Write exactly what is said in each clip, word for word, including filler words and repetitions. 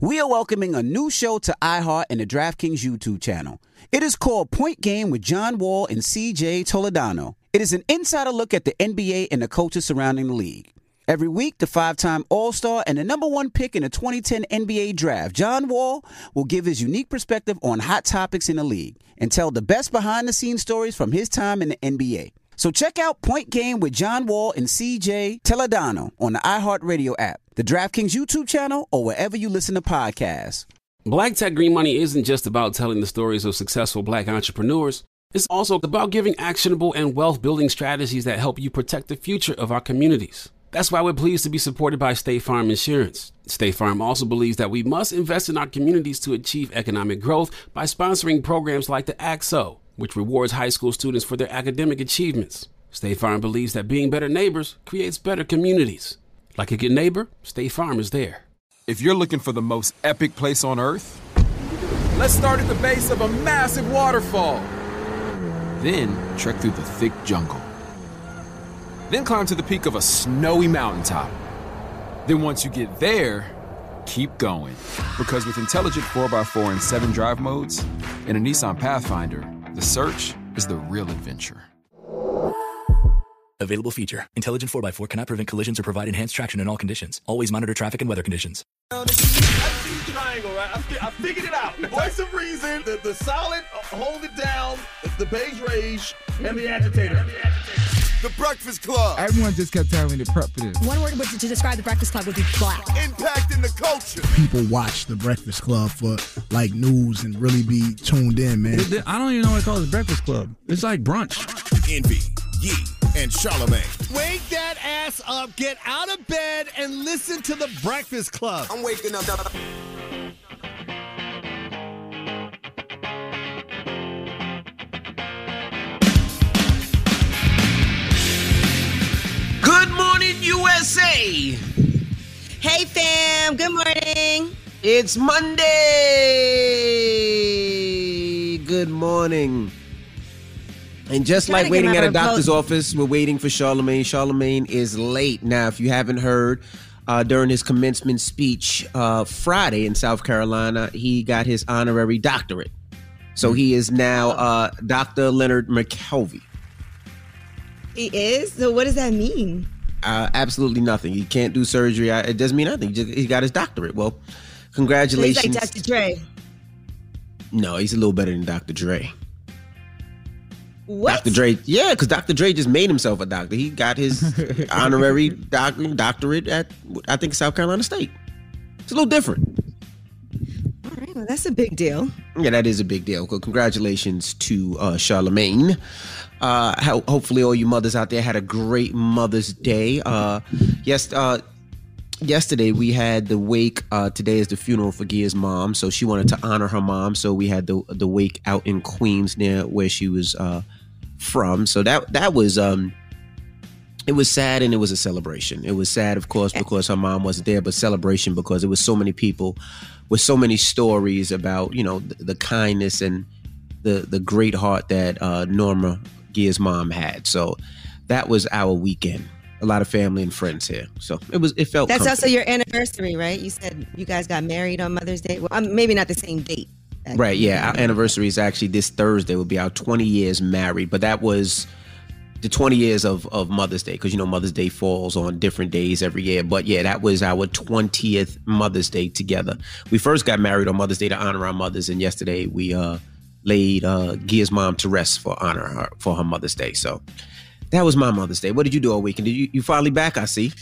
We are welcoming a new show to iHeart and the DraftKings YouTube channel. It is called Point Game with John Wall and C J Toledano. It is an insider look at the N B A and the coaches surrounding the league. Every week, the five-time All-Star and the number one pick in the twenty ten N B A Draft, John Wall, will give his unique perspective on hot topics in the league and tell the best behind-the-scenes stories from his time in the N B A. So check out Point Game with John Wall and C J Toledano on the iHeartRadio app, the DraftKings YouTube channel, or wherever you listen to podcasts. Black Tech Green Money isn't just about telling the stories of successful black entrepreneurs. It's also about giving actionable and wealth-building strategies that help you protect the future of our communities. That's why we're pleased to be supported by State Farm Insurance. State Farm also believes that we must invest in our communities to achieve economic growth by sponsoring programs like the A C S O, which rewards high school students for their academic achievements. State Farm believes that being better neighbors creates better communities. Like a good neighbor, State Farm is there. If you're looking for the most epic place on earth, let's start at the base of a massive waterfall. Then trek through the thick jungle. Then climb to the peak of a snowy mountaintop. Then once you get there, keep going. Because with intelligent four by four and seven drive modes and a Nissan Pathfinder, the search is the real adventure. Available feature. Intelligent four by four cannot prevent collisions or provide enhanced traction in all conditions. Always monitor traffic and weather conditions. I see the triangle, right? I, fi- I figured it out. Voice of reason, the, the solid, uh, hold it down, the beige rage, and the agitator. The Breakfast Club. Everyone just kept telling me to prep for this. One word to describe the Breakfast Club would be black. Impacting the culture. People watch the Breakfast Club for like news and really be tuned in, man. I don't even know what it calls the Breakfast Club. It's like brunch. Envy, Yee, and Charlemagne. Wake that ass up, get out of bed, and listen to the Breakfast Club. I'm waking up. Good morning, U S A. Hey, fam. Good morning. It's Monday. Good morning. And just like waiting at a doctor's office, we're waiting for Charlemagne. Charlemagne is late. Now, if you haven't heard, uh, during his commencement speech uh, Friday in South Carolina, he got his honorary doctorate. So he is now uh, Doctor Leonard McKelvey. He is? So what does that mean? Uh, absolutely nothing. He can't do surgery. I, it doesn't mean nothing. He, just, he got his doctorate. Well, congratulations. So he's like Doctor Dre. No, he's a little better than Doctor Dre. What? Doctor Dre, yeah, because Doctor Dre just made himself a doctor. He got his honorary doc, doctorate at, I think, South Carolina State. It's a little different. All right, well, that's a big deal. Yeah, that is a big deal. Well, congratulations to uh, Charlemagne. Uh, ho- hopefully all you mothers out there had a great Mother's Day. Uh, yes, uh, yesterday we had the wake. Uh, today is the funeral for Gia's mom, so she wanted to honor her mom. So we had the the wake out in Queens, near where she was uh, from. So that that was um, it was sad and it was a celebration. It was sad, of course, because her mom wasn't there, but celebration because there was so many people with so many stories about, you know, the, the kindness and the the great heart that uh, Norma, Gia's mom, had. So that was our weekend. A lot of family and friends here. So it was, it felt That's comforting. also your anniversary, right? You said you guys got married on Mother's Day. Well, um, maybe not the same date. Right, yeah. Our anniversary is actually this Thursday. Will be our twenty years married. But that was the twenty years of, of Mother's Day, because, you know, Mother's Day falls on different days every year. But yeah, that was our twentieth Mother's Day together. We first got married on Mother's Day to honor our mothers. And yesterday we uh, laid uh, Gia's mom to rest for honor her, for her Mother's Day. So that was my Mother's Day. What did you do all weekend? Did you, you finally back, I see?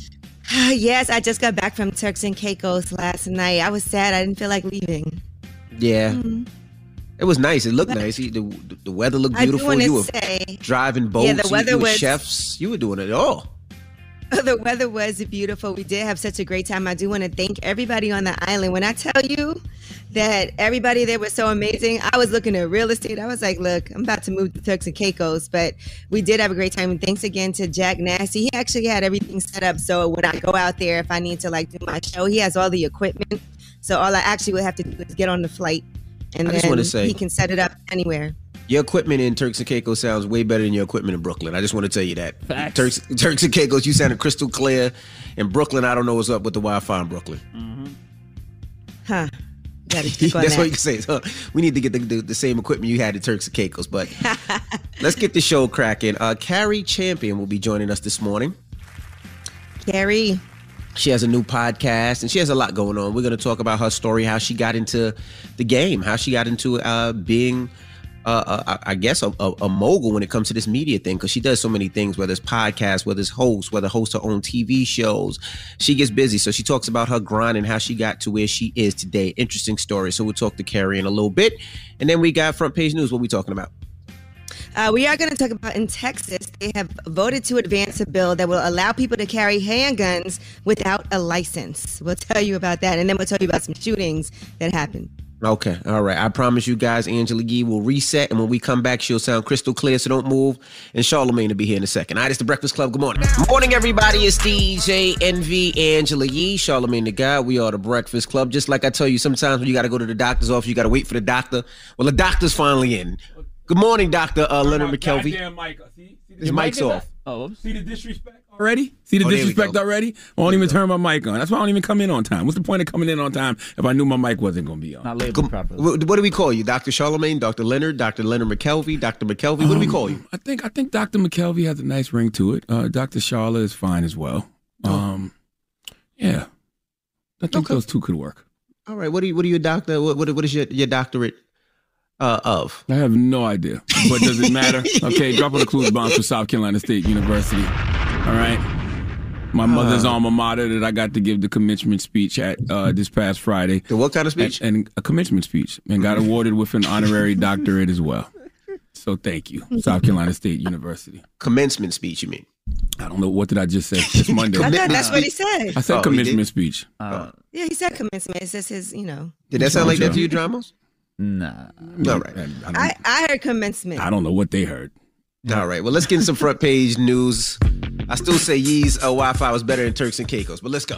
Yes, I just got back from Turks and Caicos last night. I was sad. I didn't feel like leaving. Yeah. Mm-hmm. It was nice. It looked but, nice. The, the weather looked beautiful. You were say, driving boats. Yeah, the weather you, you was, were chefs. You were doing it all. The weather was beautiful. We did have such a great time. I do want to thank everybody on the island. When I tell you that everybody there was so amazing, I was looking at real estate. I was like, look, I'm about to move to Turks and Caicos, but we did have a great time. And thanks again to Jack Nasty. He actually had everything set up. So when I go out there, if I need to like do my show, he has all the equipment. So all I actually would have to do is get on the flight, and I then just want to say, he can set it up anywhere. Your equipment in Turks and Caicos sounds way better than your equipment in Brooklyn. I just want to tell you that. Facts. Turks, Turks and Caicos, you sounded crystal clear. In Brooklyn, I don't know what's up with the Wi-Fi in Brooklyn. Mm-hmm. Huh. That's that. What you can say. So we need to get the, the, the same equipment you had at Turks and Caicos. But let's get the show cracking. Uh, Carrie Champion will be joining us this morning. Carrie. She has a new podcast, and she has a lot going on. We're going to talk about her story, how she got into the game, how she got into uh, being, uh, uh, I guess, a, a, a mogul when it comes to this media thing, because she does so many things, whether it's podcasts, whether it's hosts, whether hosts her own T V shows. She gets busy, so she talks about her grind and how she got to where she is today. Interesting story. So we'll talk to Carrie in a little bit, and then we got front page news. What are we talking about? Uh, we are going to talk about in Texas, they have voted to advance a bill that will allow people to carry handguns without a license. We'll tell you about that, and then we'll tell you about some shootings that happened. Okay, all right. I promise you guys, Angela Yee will reset, and when we come back, she'll sound crystal clear, so don't move. And Charlamagne will be here in a second. All right, it's The Breakfast Club. Good morning. Morning, everybody. It's D J Envy, Angela Yee, Charlamagne the Guy. We are The Breakfast Club. Just like I tell you, sometimes when you got to go to the doctor's office, you got to wait for the doctor. Well, the doctor's finally in. Good morning, Doctor Uh, Leonard McKelvey. Goddamn mic. See, see His mic's off. Oh, see the disrespect already? See the Oh, disrespect already? I won't even turn my mic on. That's why I don't even come in on time. What's the point of coming in on time if I knew my mic wasn't going to be on? Not labeled properly. What, what do we call you? Doctor Charlamagne, Doctor Leonard, Doctor Leonard McKelvey, Doctor McKelvey? What do we call you? I think I think Doctor McKelvey has a nice ring to it. Uh, Doctor Charla is fine as well. Um, yeah. I think Okay. those two could work. All right. What do you? What are you, doctor? What, what, what is your, your doctorate uh, of? I have no idea. But does it matter? Okay, drop on the clues bombs for South Carolina State University. All right. My mother's Uh. alma mater that I got to give the commencement speech at uh, this past Friday. The what kind of speech? And, and a commencement speech. And got awarded with an honorary doctorate as well. So thank you, South Carolina State University. Commencement speech, you mean? I don't know. What did I just say? It's Monday. I thought that's what he said. I said Oh, he commencement did? speech. Uh, Yeah, he said commencement. It's just his, you know. Did that sound like that to you, Dramos? nah. All right. I, I, don't, I, I heard commencement. I don't know what they heard. All right. Well, let's get into some front page news. I still say Yee's uh, Wi-Fi was better than Turks and Caicos, but let's go.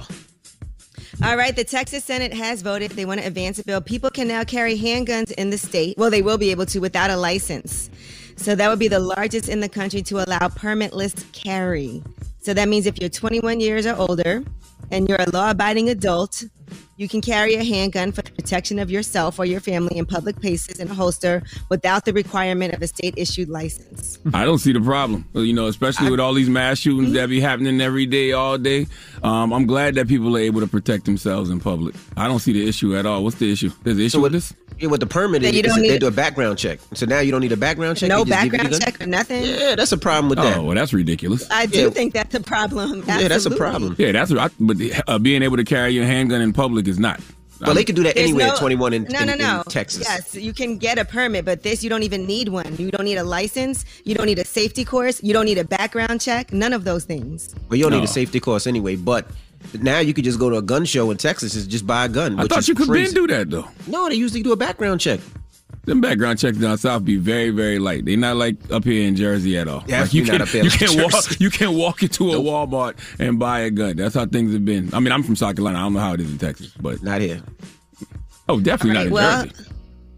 All right, the Texas Senate has voted. They want to advance a bill. People can now carry handguns in the state. Well, they will be able to without a license. So that would be the largest in the country to allow permitless carry. So that means if you're twenty-one years or older and you're a law-abiding adult, you can carry a handgun for the protection of yourself or your family in public places in a holster without the requirement of a state-issued license. I don't see the problem. You know, especially with all these mass shootings that be happening every day, all day. Um, I'm glad that people are able to protect themselves in public. I don't see the issue at all. What's the issue? There's an issue So with what- this? Yeah, with the permit, That it, you is- don't they need- do a background check. So now you don't need a background check? No They just give you the background gun? check or nothing. Yeah, that's a problem with that. Oh, well, that's ridiculous. I do Yeah. think that's a problem. Yeah, that's a Absolutely. problem. Yeah, that's right. But uh, being able to carry your handgun in public is not. Well, they can do that There's anywhere no- at twenty-one in, no, in, no, no. in Texas. Yes, you can get a permit, but this, you don't even need one. You don't need a license. You don't need a safety course. You don't need a background check. None of those things. Well, you don't need No. a safety course anyway, but now you could just go to a gun show in Texas and just buy a gun. I which thought is you could crazy. been do that, though. No, they usually do a background check. Them background checks down south be very, very light. They not like up here in Jersey at all. Yeah, like you not can't, up here you like can't walk, Jersey. you can't walk into a Walmart and buy a gun. That's how things have been. I mean, I'm from South Carolina. I don't know how it is in Texas, but Not here. oh, definitely All right, not in well, Jersey.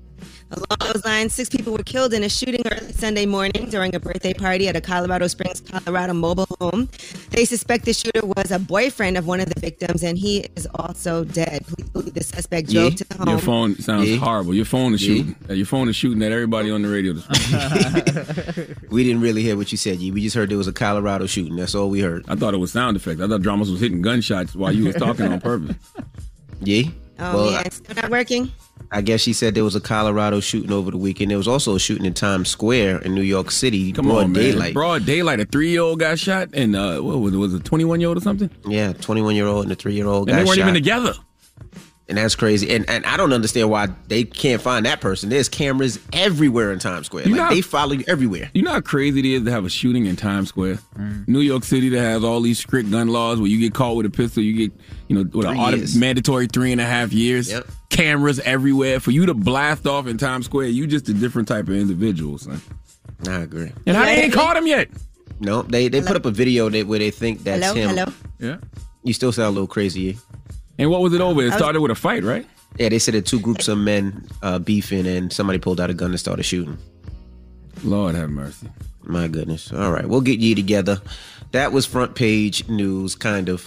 Along those lines, six people were killed in a shooting early Sunday morning during a birthday party at a Colorado Springs, Colorado mobile home. They suspect the shooter was a boyfriend of one of the victims, and he is also dead. Police believe the suspect drove Yeah. to the home. Your phone sounds Yeah. horrible. Your phone is Yeah. shooting. Uh, Your phone is shooting at everybody on the radio this morning. We didn't really hear what you said, Yee. We just heard there was a Colorado shooting. That's all we heard. I thought it was sound effects. I thought Dramas was hitting gunshots while you was talking on purpose. Yee? Oh, Well, yeah, it's still not working? I guess she said there was a Colorado shooting over the weekend. There was also a shooting in Times Square in New York City. Come broad on, man. daylight. Broad daylight. A three-year-old got shot, and uh, what was it? Was it a twenty-one-year-old or something? Yeah, twenty-one-year-old and a three-year-old And got they weren't shot. even together. And that's crazy. And and I don't understand why they can't find that person. There's cameras everywhere in Times Square. You Like know- they follow you everywhere. You know how crazy it is to have a shooting in Times Square? New York City that has all these strict gun laws where you get caught with a pistol, you get, you know, with an Three auto- years. mandatory three and a half years. Yep. Cameras everywhere. For you to blast off in Times Square, you just a different type of individual, son. I agree. And how they ain't caught him yet? No, they they put up a video that where they think that's Hello, him. hello. Yeah. You still sound a little crazy. Yee. And what was it over? It started with a fight, right? Yeah, they said that two groups of men uh, beefing and somebody pulled out a gun and started shooting. Lord have mercy. My goodness. All right, we'll get Yee together. That was front page news, kind of.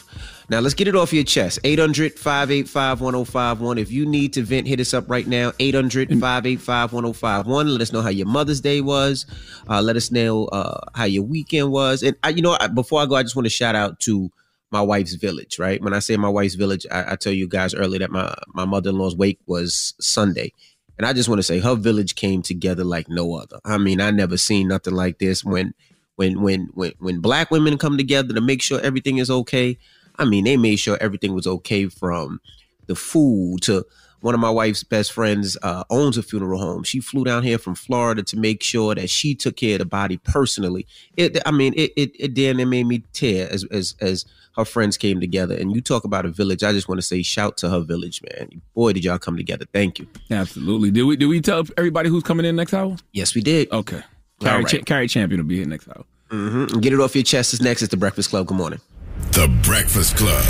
Now, let's get it off your chest. eight hundred, five eight five, one oh five one. If you need to vent, hit us up right now. eight hundred, five eight five, one oh five one. Let us know how your Mother's Day was. Uh, let us know uh, how your weekend was. And, I, you know, I, before I go, I just want to shout out to my wife's village, right? When I say my wife's village, I, I tell you guys earlier that my, my mother-in-law's wake was Sunday. And I just want to say her village came together like no other. I mean, I never seen nothing like this. When, when, when, when, when black women come together to make sure everything is okay, I mean, they made sure everything was okay, from the food to one of my wife's best friends uh, owns a funeral home. She flew down here from Florida to make sure that she took care of the body personally. It, I mean, it it, it damn it made me tear as, as as her friends came together. And you talk about a village. I just want to say shout to her village, man. Boy, did y'all come together. Thank you. Absolutely. Did we did we tell everybody who's coming in next hour? Yes, we did. Okay. Carrie, right. Ch- Carrie Champion will be here next hour. Mm-hmm. Get it off your chest. It's next. It's The Breakfast Club. Good morning. The Breakfast Club.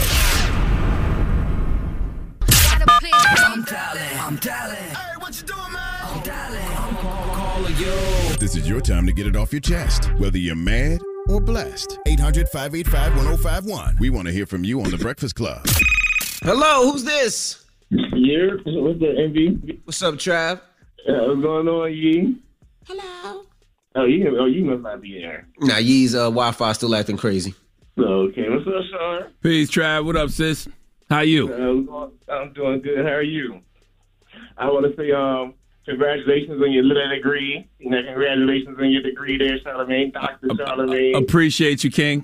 I'm dialing. I'm dialing. Hey, what you doing, man? I'm dialing. I'm call, calling you. This is your time to get it off your chest, whether you're mad or blessed. eight hundred, five eight five, one oh five one. We want to hear from you on The Breakfast Club. Hello, who's this? Yeah, what's the M V? What's up, Trav? Yeah, what's going on, Yee? Hello. Oh, you, oh, you must not be there. Nah, Yee's uh, Wi-Fi still acting crazy. Okay, what's up, Sean? Peace, Trav. What up, sis? How you? Uh, I'm doing good. How are you? I want to say um, congratulations on your little degree. You know, congratulations on your degree there, Charlamagne, Doctor Charlamagne. Appreciate you, King.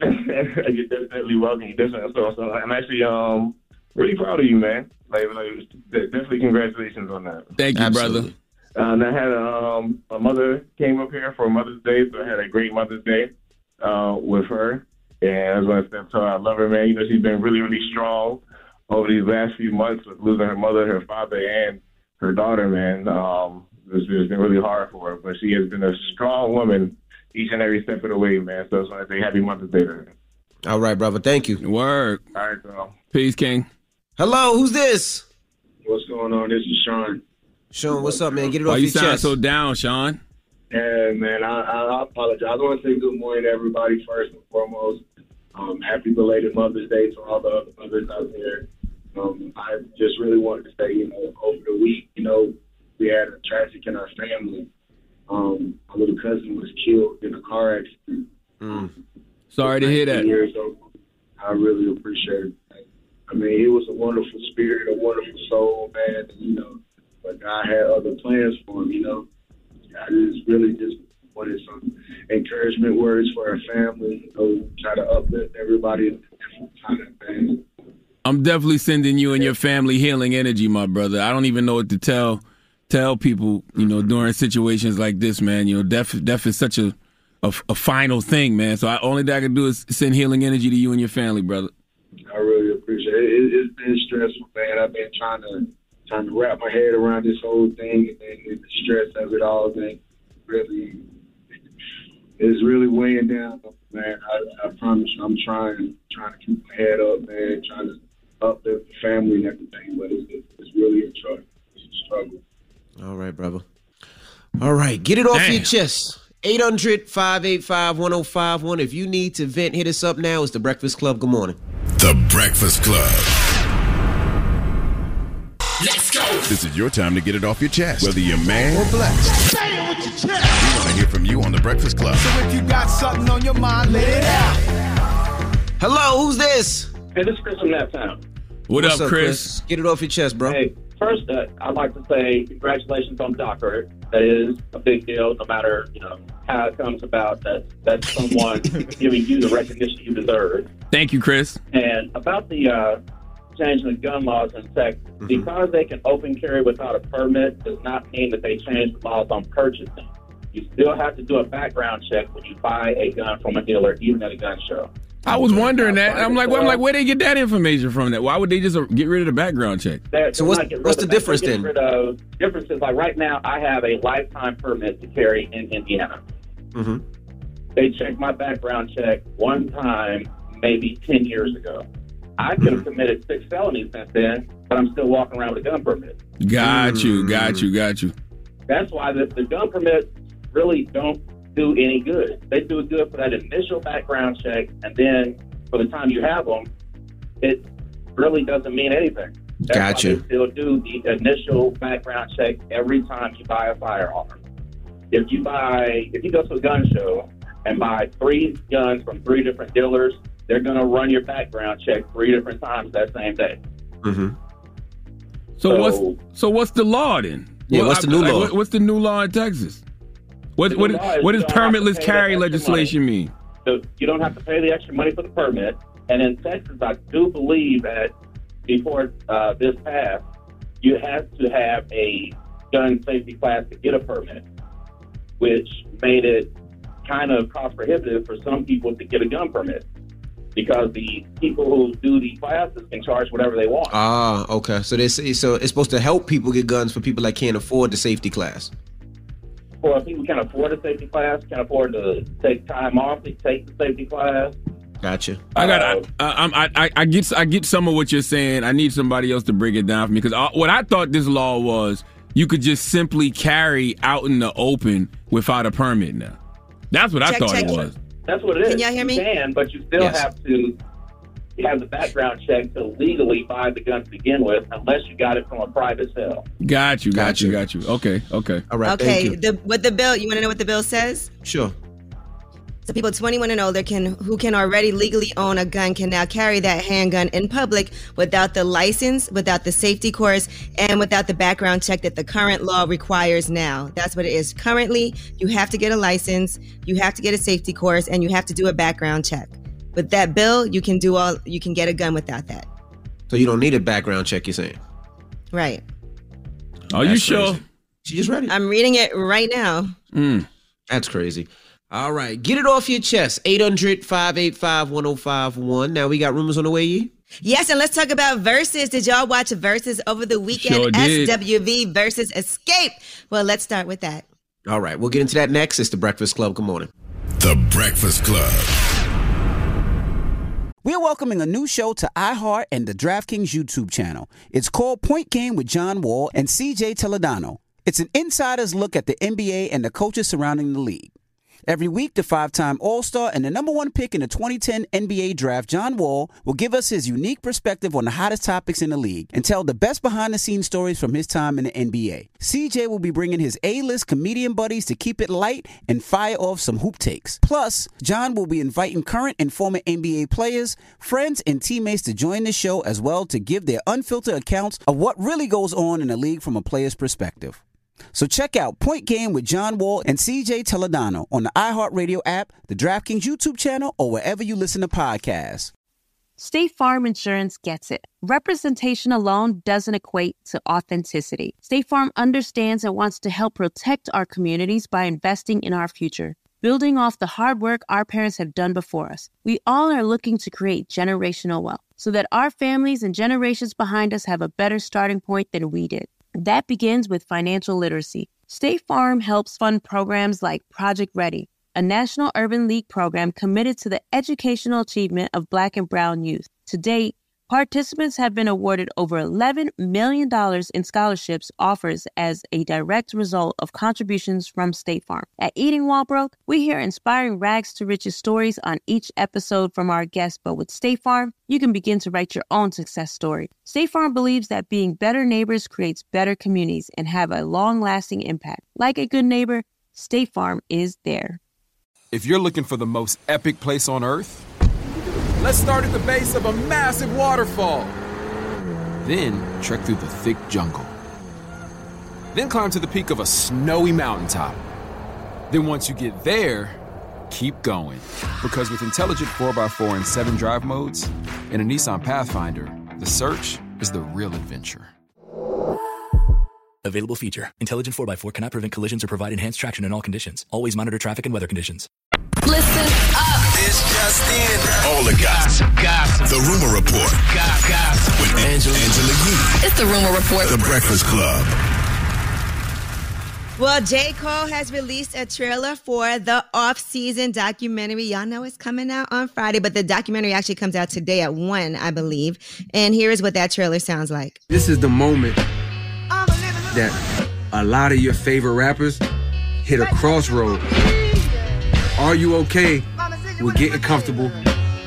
You're definitely welcome. You're definitely so, so I'm actually um really proud of you, man. Like, like definitely congratulations on that. Thank you, Absolutely. brother. Uh, and I had um my mother came up here for Mother's Day, so I had a great Mother's Day uh, with her. And I was going to say, so I love her, man. You know, she's been really, really strong over these last few months with losing her mother, her father, and her daughter, man. Um, it's, it's been really hard for her, but she has been a strong woman each and every step of the way, man. So I just want to say happy Mother's Day to her. All right, brother. Thank you. Word. All right, bro. Peace, King. Hello, who's this? What's going on? This is Sean. Sean, what's up, man? Get it Why off you your sound chest. so down, Sean? Yeah, man, I, I apologize. I want to say good morning to everybody first and foremost. Um, happy belated Mother's Day to all the other mothers out there. Um, I just really wanted to say, you know, over the week, you know, we had a tragic in our family. Um, my little cousin was killed in a car accident. Mm. Sorry to hear that. Years old. I really appreciate it. I mean, he was a wonderful spirit, a wonderful soul, man. And, you know, but God had other plans for him, you know. I just really just wanted some encouragement words for our family, you know, try to uplift everybody in different kind of things. I'm definitely sending you and your family healing energy, my brother. I don't even know what to tell tell people, you know, during situations like this, man. You know, death, death is such a, a, a final thing, man. So the only thing I can do is send healing energy to you and your family, brother. I really appreciate it. it it's been stressful, man. I've been trying to trying to wrap my head around this whole thing, and then the stress of it all, man, really, it's really weighing down, man. I, I promise you, I'm trying, trying to keep my head up, man, trying to uplift the family and everything, but it's, it's really a struggle. It's a struggle. All right, brother. All right, get it off Damn. your chest. eight hundred, five eight five, one oh five one. If you need to vent, hit us up now. It's The Breakfast Club. Good morning. The Breakfast Club. Let's go. This is your time to get it off your chest, whether you're mad or blessed. Say it with your chest. We want to hear from you on The Breakfast Club. So if you got something on your mind, let it out. Hello, who's this? Hey, this is Chris from Naptown. What What's up, up, Chris? Chris? Get it off your chest, bro. Hey, first, uh, I'd like to say congratulations on doctorate. That is a big deal, no matter, you know, how it comes about. That that's someone giving you the recognition you deserve. Thank you, Chris. And about the uh, changing the gun laws in Texas, mm-hmm. because they can open carry without a permit does not mean that they change the laws on purchasing. You still have to do a background check when you buy a gun from a dealer, even at a gun show. I was wondering that. I'm like, well, I'm like, where they get that information from? That why would they just get rid of the background check? They're, so they're what's what's the difference then? The difference is like right now, I have a lifetime permit to carry in Indiana. Mm-hmm. They checked my background check one time, maybe ten years ago. I could have committed six felonies since then, but I'm still walking around with a gun permit. Got Mm. you, got you, got you. That's why the, the gun permits really don't do any good. They do good for that initial background check, and then for the time you have them, it really doesn't mean anything. That's Gotcha. why they still do the initial background check every time you buy a firearm. If you buy, if you go to a gun show and buy three guns from three different dealers, they're going to run your background check three different times that same day. Mm-hmm. So, so what's so what's the law then? Yeah, well, what's the I, new like, law? What, what's the new law in Texas? What what, is what does permitless carry money. legislation mean? So you don't have to pay the extra money for the permit. And in Texas, I do believe that before uh, this passed, you have to have a gun safety class to get a permit, which made it kind of cost prohibitive for some people to get a gun permit because the people who do the classes can charge whatever they want. Ah, okay. So they say, so it's supposed to help people get guns for people that can't afford the safety class. For people who can't afford a safety class, can't afford to take time off to take the safety class. Gotcha. I got. I, I, I, I get. I get some of what you're saying. I need somebody else to break it down for me because what I thought this law was, you could just simply carry out in the open without a permit. Now, that's what I Check, thought check, it check. was. That's what it is. Can y'all hear me? You can, but you still Yes. have to have the background check to legally buy the gun to begin with, unless you got it from a private sale. Got you. Got Gotcha. you. Got you. Okay. Okay. All right. Okay, Thank you. the what the bill? You want to know what the bill says? Sure. So people twenty-one and older can who can already legally own a gun can now carry that handgun in public without the license, without the safety course, and without the background check that the current law requires now. That's what it is. Currently, you have to get a license, you have to get a safety course, and you have to do a background check. With that bill, you can do all you can get a gun without that. So you don't need a background check, you're saying? Right. Are you That's sure? crazy. She just read it. I'm reading it right now. Mm. That's crazy. All right. Get it off your chest. eight hundred, five eight five, one oh five one. Now we got rumors on the way, Yee? Yes, and let's talk about Versus. Did y'all watch Versus over the weekend? Sure did. S W V versus Escape. Well, let's start with that. All right. We'll get into that next. It's The Breakfast Club. Good morning. The Breakfast Club. We're welcoming a new show to iHeart and the DraftKings YouTube channel. It's called Point Game with John Wall and C J Toledano. It's an insider's look at the N B A and the coaches surrounding the league. Every week, the five-time All-Star and the number one pick in the twenty ten N B A draft, John Wall, will give us his unique perspective on the hottest topics in the league and tell the best behind-the-scenes stories from his time in the N B A. C J will be bringing his A-list comedian buddies to keep it light and fire off some hoop takes. Plus, John will be inviting current and former N B A players, friends, and teammates to join the show as well to give their unfiltered accounts of what really goes on in the league from a player's perspective. So check out Point Game with John Wall and C J Toledano on the iHeartRadio app, the DraftKings YouTube channel, or wherever you listen to podcasts. State Farm Insurance gets it. Representation alone doesn't equate to authenticity. State Farm understands and wants to help protect our communities by investing in our future, building off the hard work our parents have done before us. We all are looking to create generational wealth so that our families and generations behind us have a better starting point than we did. That begins with financial literacy. State Farm helps fund programs like Project Ready, a National Urban League program committed to the educational achievement of Black and Brown youth. To date, participants have been awarded over eleven million dollars in scholarships offers as a direct result of contributions from State Farm. At Eating While Broke, we hear inspiring rags to riches stories on each episode from our guests, but with State Farm, you can begin to write your own success story. State Farm believes that being better neighbors creates better communities and have a long-lasting impact. Like a good neighbor, State Farm is there. If you're looking for the most epic place on earth, let's start at the base of a massive waterfall. Then trek through the thick jungle. Then climb to the peak of a snowy mountaintop. Then once you get there, keep going. Because with intelligent four by four and seven drive modes and a Nissan Pathfinder, the search is the real adventure. Available feature. Intelligent four by four cannot prevent collisions or provide enhanced traction in all conditions. Always monitor traffic and weather conditions. Listen up. It's just in. All the gossip. Gossip. The Rumor Report. Gossip. With Angela, Angela Yee. It's the Rumor Report. The Breakfast Club. Well, J. Cole has released a trailer for the off-season documentary. Y'all know it's coming out on Friday, but the documentary actually comes out today at one, I believe. And here is what that trailer sounds like. This is the moment that a lot of your favorite rappers hit a crossroad. Are you okay with getting comfortable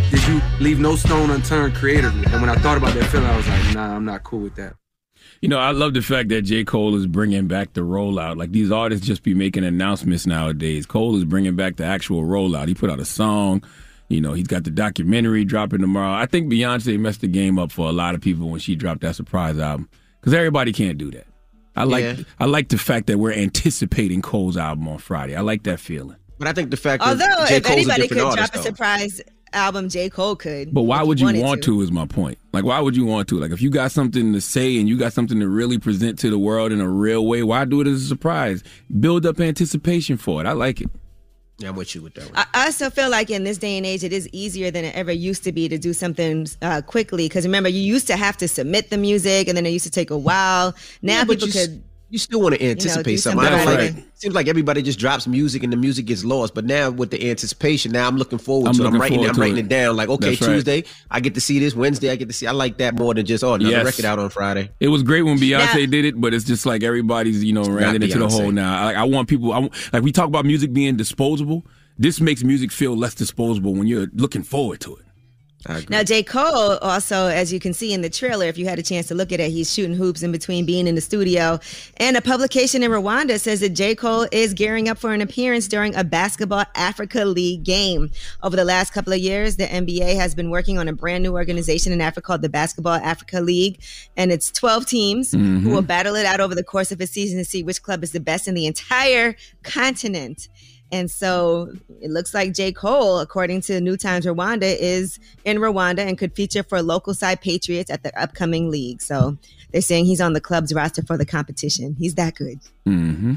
did you leave no stone unturned creatively? And when I thought about that feeling, I was like, nah, I'm not cool with that. You know, I love the fact that J. Cole is bringing back the rollout. Like, these artists just be making announcements nowadays. Cole is bringing back the actual rollout. He put out a song. You know, he's got the documentary dropping tomorrow. I think Beyonce messed the game up for a lot of people when she dropped that surprise album, because everybody can't do that. I like yeah. I like the fact that we're anticipating Cole's album on Friday. I like that feeling. But I think the fact Although, that J. if Cole's anybody a could different drop artist, a though. surprise album, J. Cole could. But why would you want to? to is my point. Like, why would you want to? Like, if you got something to say and you got something to really present to the world in a real way, why do it as a surprise? Build up anticipation for it. I like it. Yeah, I'm with you with that one. I I also feel like in this day and age, it is easier than it ever used to be to do something uh, quickly. Because remember, you used to have to submit the music, and then it used to take a while. Now Yeah, but people you could. s- You still want to anticipate do something. something I don't right like. It seems like everybody just drops music and the music gets lost. But now with the anticipation, now I'm looking forward I'm to it. I'm looking writing. forward I'm to writing it. it down. Like, okay, That's right. Tuesday I get to see this. Wednesday I get to see. I like that more than just oh another Yes. record out on Friday. It was great when Beyonce Now- did it, but it's just like everybody's, you know, ran not it into the Beyonce. hole now. Like, I want people, I, want- like we talk about music being disposable. This makes music feel less disposable when you're looking forward to it. Now, J. Cole also, as you can see in the trailer, if you had a chance to look at it, he's shooting hoops in between being in the studio. And a publication in Rwanda says that J. Cole is gearing up for an appearance during a Basketball Africa League game. Over the last couple of years, the N B A has been working on a brand new organization in Africa called the Basketball Africa League. And it's twelve teams Mhm. who will battle it out over the course of a season to see which club is the best in the entire continent. And so it looks like J. Cole, according to New Times Rwanda, is in Rwanda and could feature for local side Patriots at the upcoming league. So they're saying he's on the club's roster for the competition. He's that good. Mm-hmm.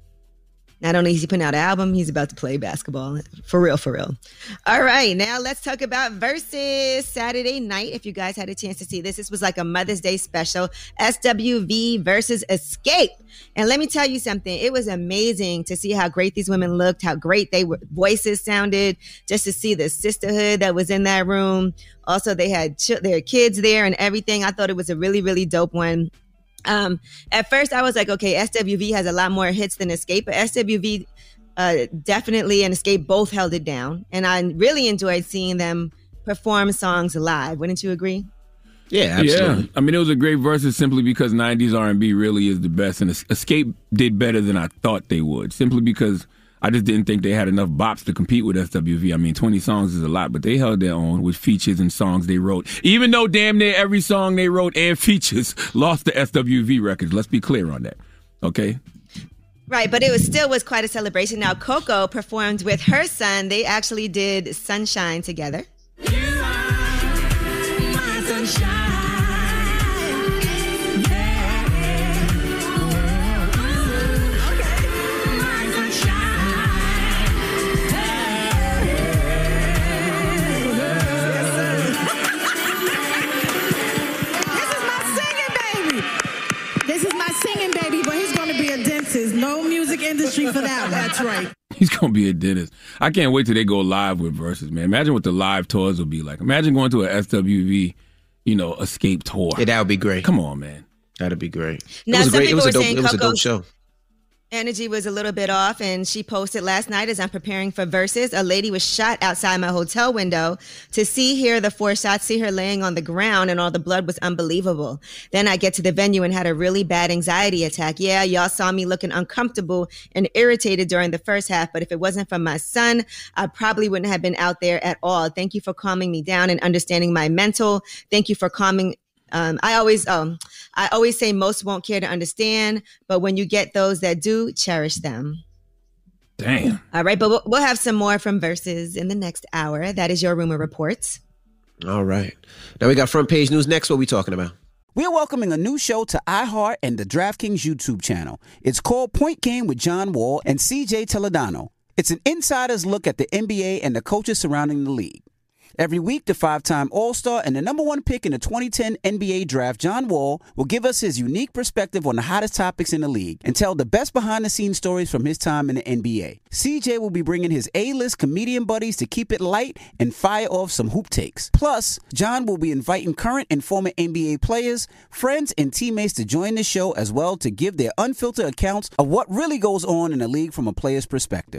Not only is he putting out an album, he's about to play basketball. For real, for real. All right, now let's talk about Versus Saturday night. If you guys had a chance to see this, this was like a Mother's Day special. S W V versus Escape. And let me tell you something. It was amazing to see how great these women looked, how great they were, voices sounded, just to see the sisterhood that was in that room. Also, they had ch- their kids there and everything. I thought it was a really, really dope one. Um, at first I was like, okay, S W V has a lot more hits than Escape, but S W V uh, definitely and Escape both held it down. And I really enjoyed seeing them perform songs live. Wouldn't you agree? Yeah, absolutely. Yeah, I mean, it was a great versus simply because nineties R and B really is the best. And Es- Escape did better than I thought they would, simply because I just didn't think they had enough bops to compete with S W V. I mean, twenty songs is a lot, but they held their own with features and songs they wrote. Even though damn near every song they wrote and features lost to S W V records. Let's be clear on that, okay? Right, but it was still was quite a celebration. Now, Coco performed with her son. They actually did Sunshine together. My sunshine. This is my singing baby, but he's going to be a dentist. No music industry for that one. That's right. He's going to be a dentist. I can't wait till they go live with Versus, man. Imagine what the live tours will be like. Imagine going to an S W V, you know, Escape tour. Yeah, that would be great. Come on, man. That'd be great. Now, it was a some great. It people was a were dope. saying It was a dope Coco's show. energy was a little bit off, and she posted last night as I'm preparing for Versus, a lady was shot outside my hotel window. To see here the four shots, see her laying on the ground and all the blood was unbelievable. Then I get to the venue and had a really bad anxiety attack. Yeah, y'all saw me looking uncomfortable and irritated during the first half, but if it wasn't for my son, I probably wouldn't have been out there at all. Thank you for calming me down and understanding my mental. Thank you for calming Um, I always, um, I always say most won't care to understand, but when you get those that do, cherish them. Damn. All right, but we'll, we'll have some more from Versus in the next hour. That is your rumor report. All right. Now we got front page news next. What are we talking about? We're welcoming a new show to iHeart and the DraftKings YouTube channel. It's called Point Game with John Wall and C J Toledano. It's an insider's look at the N B A and the coaches surrounding the league. Every week, the five-time All-Star and the number one pick in the twenty ten N B A draft, John Wall, will give us his unique perspective on the hottest topics in the league and tell the best behind-the-scenes stories from his time in the N B A. C J will be bringing his A-list comedian buddies to keep it light and fire off some hoop takes. Plus, John will be inviting current and former N B A players, friends, and teammates to join the show as well to give their unfiltered accounts of what really goes on in the league from a player's perspective.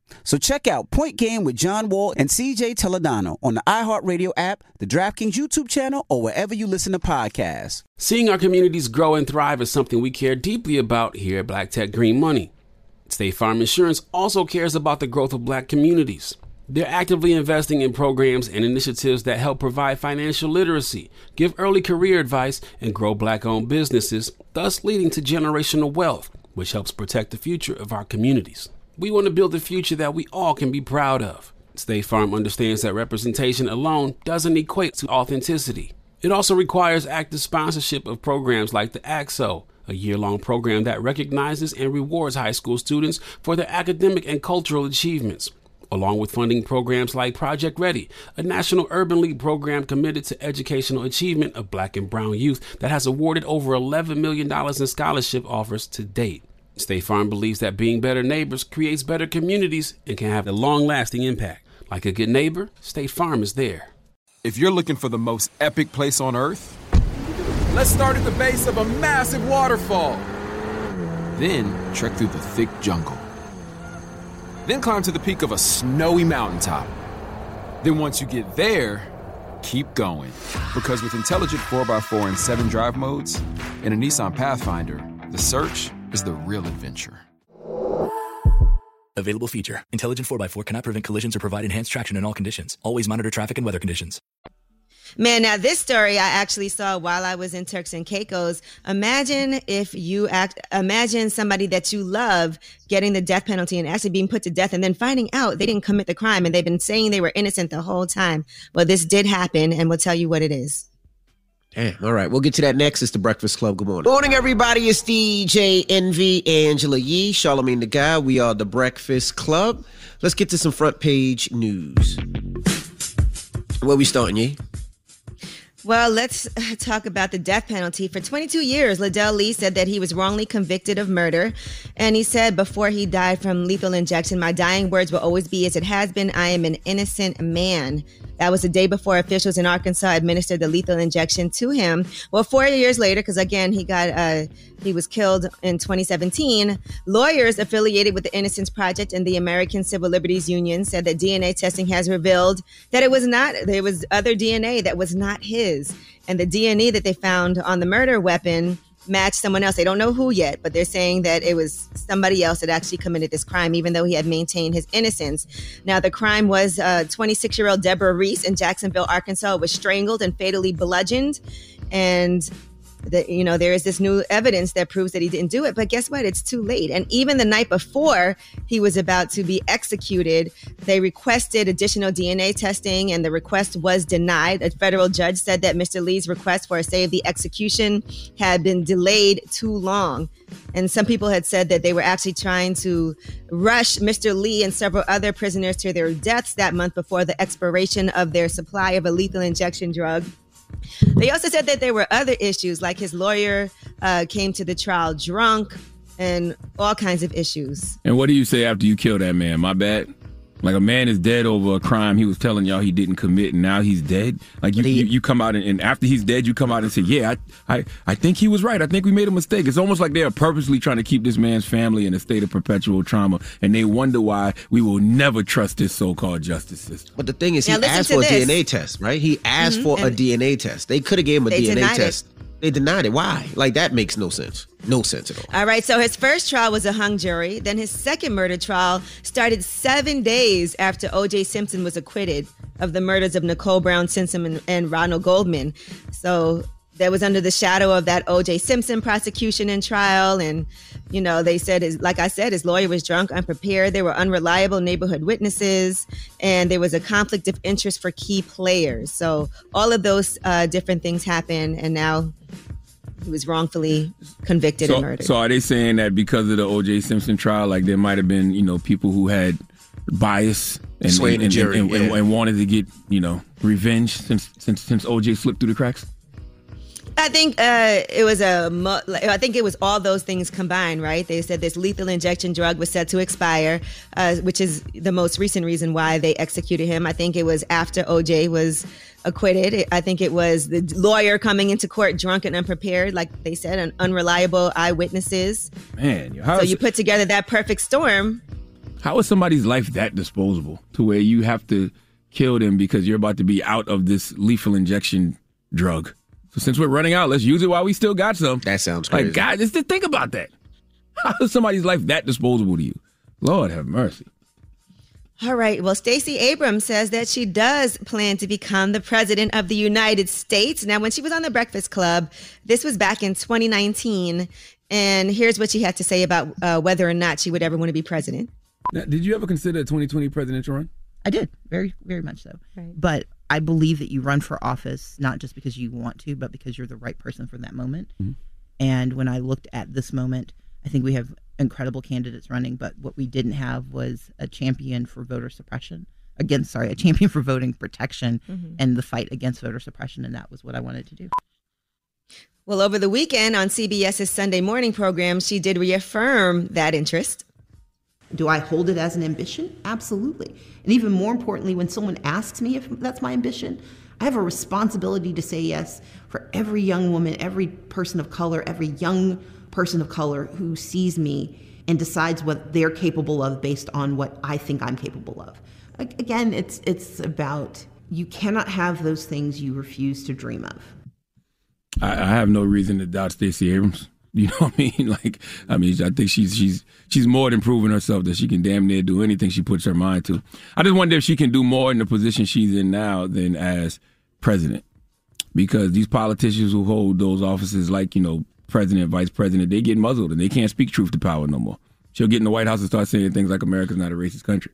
So check out Point Game with John Wall and C J Toledano on the iHeartRadio app, the DraftKings YouTube channel, or wherever you listen to podcasts. Seeing our communities grow and thrive is something we care deeply about here at Black Tech Green Money. State Farm Insurance also cares about the growth of Black communities. They're actively investing in programs and initiatives that help provide financial literacy, give early career advice, and grow Black-owned businesses, thus leading to generational wealth, which helps protect the future of our communities. We want to build a future that we all can be proud of. State Farm understands that representation alone doesn't equate to authenticity. It also requires active sponsorship of programs like the A X O, a year-long program that recognizes and rewards high school students for their academic and cultural achievements, along with funding programs like Project Ready, a National Urban League program committed to educational achievement of Black and brown youth that has awarded over eleven million dollars in scholarship offers to date. State Farm believes that being better neighbors creates better communities and can have a long-lasting impact. Like a good neighbor, State Farm is there. If you're looking for the most epic place on earth, let's start at the base of a massive waterfall. Then trek through the thick jungle. Then climb to the peak of a snowy mountaintop. Then once you get there, keep going. Because with intelligent four by four and seven drive modes and a Nissan Pathfinder, the search is the real adventure. Available feature. Intelligent four by four cannot prevent collisions or provide enhanced traction in all conditions. Always monitor traffic and weather conditions. Man, now this story I actually saw while I was in Turks and Caicos. Imagine if you act, imagine somebody that you love getting the death penalty and actually being put to death and then finding out they didn't commit the crime and they've been saying they were innocent the whole time. Well, this did happen and we'll tell you what it is. Damn. All right. We'll get to that next. It's the Breakfast Club. Good morning. Morning, everybody. It's D J Envy, Angela Yee, Charlamagne the Guy. We are the Breakfast Club. Let's get to some front page news. Where we starting, Yee? Well, let's talk about the death penalty. For twenty-two years, Ladell Lee said that he was wrongly convicted of murder. And he said before he died from lethal injection, my dying words will always be, as it has been, I am an innocent man. That was the day before officials in Arkansas administered the lethal injection to him. Well, four years later, because again, he got uh, he was killed in twenty seventeen. Lawyers affiliated with the Innocence Project and the American Civil Liberties Union said that D N A testing has revealed that it was not, there was other D N A that was not his. And the D N A that they found on the murder weapon matched someone else. They don't know who yet, but they're saying that it was somebody else that actually committed this crime, even though he had maintained his innocence. Now, the crime was uh, twenty-six-year-old Deborah Reese in Jacksonville, Arkansas, was strangled and fatally bludgeoned. And that, you know, there is this new evidence that proves that he didn't do it. But guess what? It's too late. And even the night before he was about to be executed, they requested additional D N A testing, and the request was denied. A federal judge said that Mister Lee's request for a stay of the execution had been delayed too long. And some people had said that they were actually trying to rush Mister Lee and several other prisoners to their deaths that month before the expiration of their supply of a lethal injection drug. They also said that there were other issues, like his lawyer uh, came to the trial drunk and all kinds of issues. And what do you say after you kill that man? My bad? Like, a man is dead over a crime he was telling y'all he didn't commit, and now he's dead? Like, you you, you come out, and, and after he's dead, you come out and say, yeah, I, I, I think he was right. I think we made a mistake. It's almost like they're purposely trying to keep this man's family in a state of perpetual trauma, and they wonder why we will never trust this so-called justice system. But the thing is, now he asked for this. a D N A test, right? He asked Mm-hmm. for a And D N A test. They could have gave him a they D N A denied test. it. They denied it. Why? Like, that makes no sense. No sense at all. All right, so his first trial was a hung jury. Then his second murder trial started seven days after O J Simpson was acquitted of the murders of Nicole Brown Simpson and, and Ronald Goldman. So that was under the shadow of that O J Simpson prosecution and trial. And, you know, they said, his, like I said, his lawyer was drunk, unprepared. There were unreliable neighborhood witnesses, and there was a conflict of interest for key players. So all of those uh, different things happened, and now he was wrongfully convicted so, and murdered. So are they saying that because of the O J Simpson trial, like, there might have been, you know, people who had bias and, Swaying and, the and, jury, and, and, yeah. and wanted to get, you know, revenge since since since O J slipped through the cracks? I think uh, it was a. Mo- I think it was all those things combined, right? They said this lethal injection drug was set to expire, uh, which is the most recent reason why they executed him. I think it was after O J was acquitted. I think it was the lawyer coming into court drunk and unprepared, like they said, and unreliable eyewitnesses. Man, how so is, you put together that perfect storm. How is somebody's life that disposable to where you have to kill them because you're about to be out of this lethal injection drug? So since we're running out, let's use it while we still got some. That sounds crazy. Like, God, just think about that. How is somebody's life that disposable to you? Lord have mercy. All right. Well, Stacey Abrams says that she does plan to become the president of the United States. Now, when she was on the Breakfast Club, this was back in twenty nineteen. And here's what she had to say about uh, whether or not she would ever want to be president. Now, did you ever consider a twenty twenty presidential run? I did. Very, very much so. Right. But I believe that you run for office, not just because you want to, but because you're the right person for that moment. Mm-hmm. And when I looked at this moment, I think we have incredible candidates running, but what we didn't have was a champion for voter suppression. Again, sorry, a champion for voting protection mm-hmm. and the fight against voter suppression, and that was what I wanted to do. Well, over the weekend on CBS's Sunday morning program, she did reaffirm that interest. Do I hold it as an ambition? Absolutely. And even more importantly, when someone asks me if that's my ambition, I have a responsibility to say yes for every young woman, every person of color, every young person of color who sees me and decides what they're capable of based on what I think I'm capable of. Again, it's it's about you cannot have those things you refuse to dream of. I, I have no reason to doubt Stacey Abrams. You know what I mean? Like, I mean, I think she's she's she's more than proven herself that she can damn near do anything she puts her mind to. I just wonder if she can do more in the position she's in now than as president, because these politicians who hold those offices, like, you know, president, vice president, they get muzzled and they can't speak truth to power no more. She'll get in the White House and start saying things like America's not a racist country.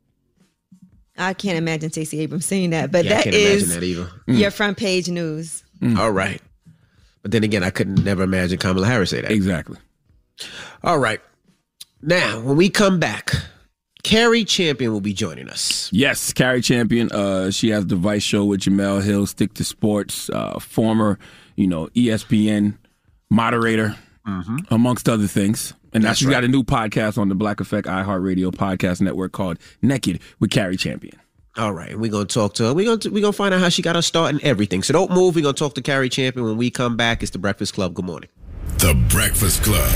I can't imagine Stacey Abrams saying that, but yeah, that I can't is imagine that either. your front page news. Mm. All right. But then again, I couldn't never imagine Kamala Harris say that. Exactly. All right. Now, when we come back, Cari Champion will be joining us. Yes, Cari Champion. Uh, she has the Vice show with Jemele Hill, Stick to Sports, uh, former, you know, E S P N moderator, mm-hmm. amongst other things. And now That's she's right. got a new podcast on the Black Effect iHeartRadio podcast network called Naked with Cari Champion. All right, and we're going to talk to her. We're going to we're gonna find out how she got her start and everything. So don't move. We're going to talk to Cari Champion. When we come back, it's The Breakfast Club. Good morning. The Breakfast Club.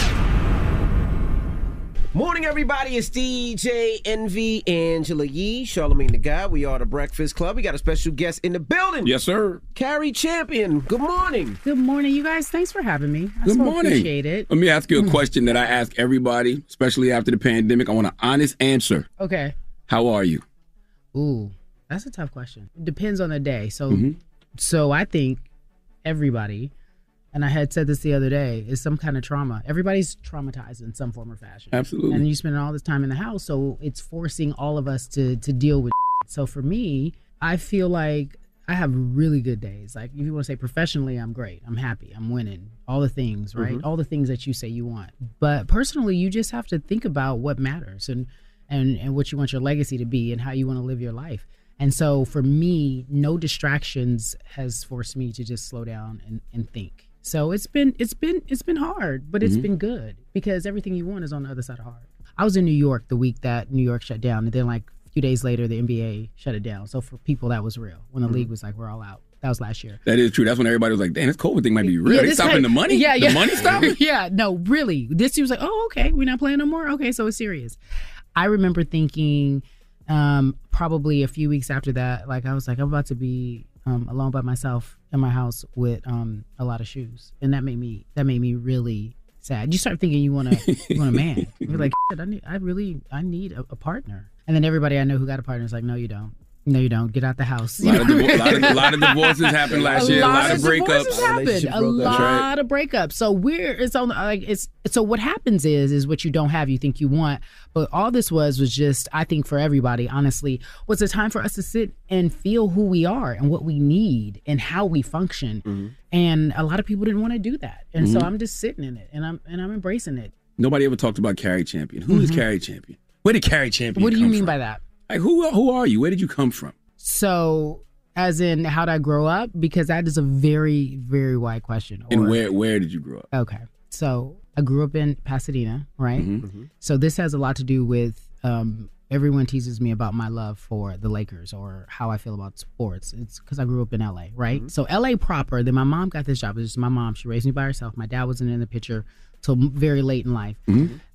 Morning, everybody. It's D J Envy, Angela Yee, Charlamagne the Guy. We are The Breakfast Club. We got a special guest in the building. Yes, sir. Cari Champion. Good morning. Good morning, you guys. Thanks for having me. I Good so morning. appreciate it. Let me ask you a question that I ask everybody, especially after the pandemic. I want an honest answer. Okay. How are you? Ooh, that's a tough question. It depends on the day. So, Mhm. so I think everybody, and I had said this the other day, is some kind of trauma. Everybody's traumatized in some form or fashion. Absolutely. And you spend all this time in the house, so it's forcing all of us to to deal with. So for me, I feel like I have really good days. Like, if you want to say professionally, I'm great. I'm happy. I'm winning. All the things, right? Mhm. All the things that you say you want. But personally, you just have to think about what matters and and and what you want your legacy to be and how you want to live your life. And so for me, no distractions has forced me to just slow down and, and think. So it's been it's been it's been hard, but it's Mhm. been good because everything you want is on the other side of hard. I was in New York the week that New York shut down, and then like a few days later the N B A shut it down. So for people that was real. When the Mhm. league was like, we're all out. That was last year. That is true. That's when everybody was like, damn, this COVID thing might be real. Yeah, They this stopping kind- the money? Yeah, yeah. The money stopping? Yeah, no, really. This year was like, oh, okay, we're not playing no more? Okay, so it's serious. I remember thinking um, probably a few weeks after that, like I was like, I'm about to be um, alone by myself in my house with um, a lot of shoes. And that made me that made me really sad. You start thinking you want a you want a man. You're like, shit, I need I really I need a, a partner. And then everybody I know who got a partner is like, no, you don't. No, you don't. Get out the house. A lot, of, divo- lot, of, lot of divorces happened last a year. Lot a lot of breakups. divorces happened. A That's right. lot of breakups. So we're it's on like it's so what happens is is what you don't have you think you want. But all this was was just I think for everybody honestly was a time for us to sit and feel who we are and what we need and how we function. Mm-hmm. And a lot of people didn't want to do that. And so Mhm. I'm just sitting in it and I'm and I'm embracing it. Nobody ever talked about Cari Champion. Who is Mhm. Cari Champion? Where did Cari Champion What do you come mean from? by that? Like, who who are you? Where did you come from? So as in how did I grow up? Because that is a very, very wide question. And Or- where where did you grow up? Okay. So I grew up in Pasadena, right? Mhm. Mhm. So this has a lot to do with um, everyone teases me about my love for the Lakers or how I feel about sports. It's because I grew up in L A, right? So L A proper, then my mom got this job. It was my mom. She raised me by herself. My dad wasn't in the picture till very late in life. Mhm.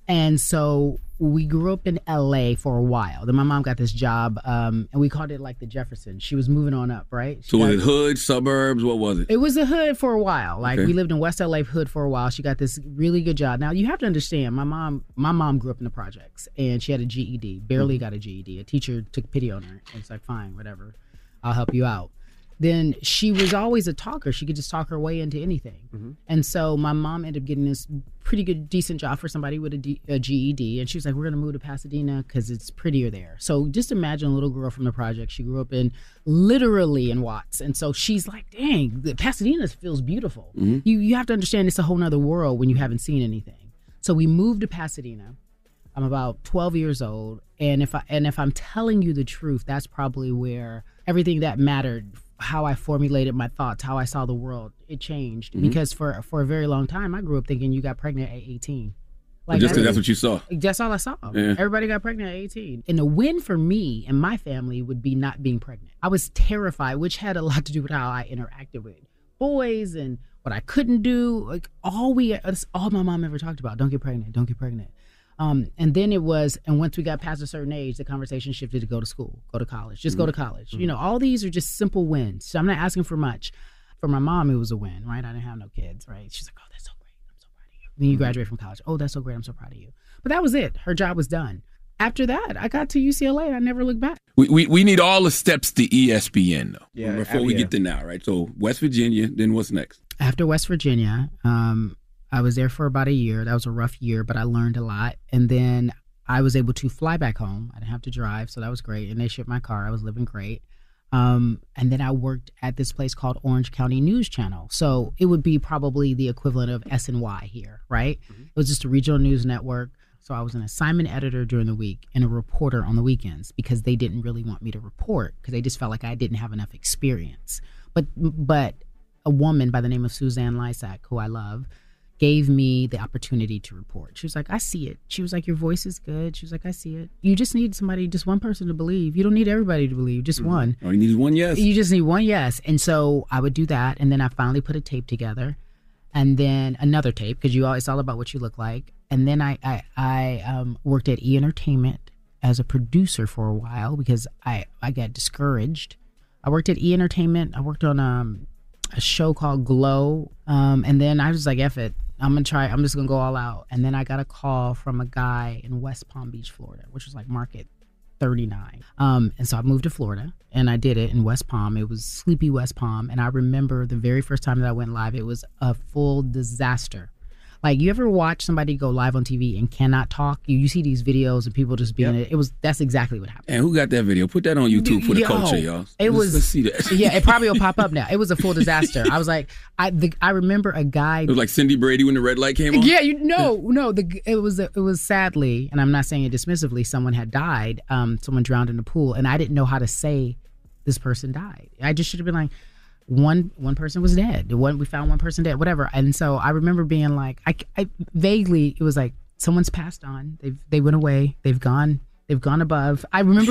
And so we grew up in L A for a while. Then my mom got this job, um, and we called it like the Jefferson. She was moving on up, right? She So was got- it hood, suburbs? What was it? It was a hood for a while. Like Okay. we lived in West L A hood for a while. She got this really good job. Now you have to understand, my mom, my mom grew up in the projects, and she had a G E D. Barely Mm-hmm. got a G E D. A teacher took pity on her. And it's like, fine, whatever, I'll help you out. Then she was always a talker. She could just talk her way into anything. Mm-hmm. And so my mom ended up getting this pretty good, decent job for somebody with a, D, a G E D. And she was like, we're going to move to Pasadena because it's prettier there. So just imagine a little girl from the project. She grew up in literally in Watts. And so she's like, dang, the Pasadena feels beautiful. Mhm. You, you have to understand it's a whole nother world when you haven't seen anything. So we moved to Pasadena. I'm about twelve years old. And if I, and if I'm telling you the truth, that's probably where everything that mattered, how I formulated my thoughts, how I saw the world, it changed. Mhm. Because for for a very long time, I grew up thinking you got pregnant at eighteen. Just because I- that's what you saw. That's all I saw. Yeah. Everybody got pregnant at eighteen. And the win for me and my family would be not being pregnant. I was terrified, which had a lot to do with how I interacted with boys and what I couldn't do. Like all we, that's all my mom ever talked about. Don't get pregnant. Don't get pregnant. Um, and then it was, and once we got past a certain age, the conversation shifted to go to school, go to college, just go to college. You know, all these are just simple wins. So I'm not asking for much. For my mom, it was a win, right? I didn't have no kids, right? She's like, oh, that's so great. I'm so proud of you. Then you graduate from college. Oh, that's so great. I'm so proud of you. But that was it. Her job was done. After that, I got to U C L A and I never looked back. We, we we need all the steps to E S P N though. Yeah, Before uh, we yeah. get to now, right? So West Virginia. Then what's next? After West Virginia, um, I was there for about a year. That was a rough year, but I learned a lot. And then I was able to fly back home. I didn't have to drive, so that was great. And they shipped my car. I was living great. Um, and then I worked at this place called Orange County News Channel. So it would be probably the equivalent of S N Y here, right? It was just a regional news network. So I was an assignment editor during the week and a reporter on the weekends because they didn't really want me to report because they just felt like I didn't have enough experience. But but a woman by the name of Suzanne Lysak, who I love, gave me the opportunity to report. She was like, I see it. She was like, your voice is good. She was like, I see it. You just need somebody, just one person to believe. You don't need everybody to believe, just one. Oh, you need one yes. You just need one yes. And so I would do that. And then I finally put a tape together and then another tape because you all, it's all about what you look like. And then I, I, I um, worked at E! Entertainment as a producer for a while because I, I got discouraged. I worked at E! Entertainment. I worked on um, a show called Glow. Um, and then I was like, F it. I'm going to try. I'm just going to go all out. And then I got a call from a guy in West Palm Beach, Florida, which was like Market thirty-nine. Um, and so I moved to Florida and I did it in West Palm. It was sleepy West Palm. And I remember the very first time that I went live, it was a full disaster. Like, you ever watch somebody go live on T V and cannot talk? You, you see these videos and people just being it. It was that's exactly what happened. And who got that video? Put that on YouTube for the Yo, culture, y'all. It Let's- was. Let's see that. Yeah, it probably will pop up now. It was a full disaster. I was like, I the, I remember a guy. It was like Cindy Brady when the red light came on. Yeah, you no, no. The it was it was sadly, and I'm not saying it dismissively. Someone had died. Um, someone drowned in the pool, and I didn't know how to say this person died. I just should have been like, one one person was dead. One we found one person dead, whatever. And so I remember being like, I, I vaguely it was like someone's passed on. They've they went away. They've gone. They've gone above. I remember.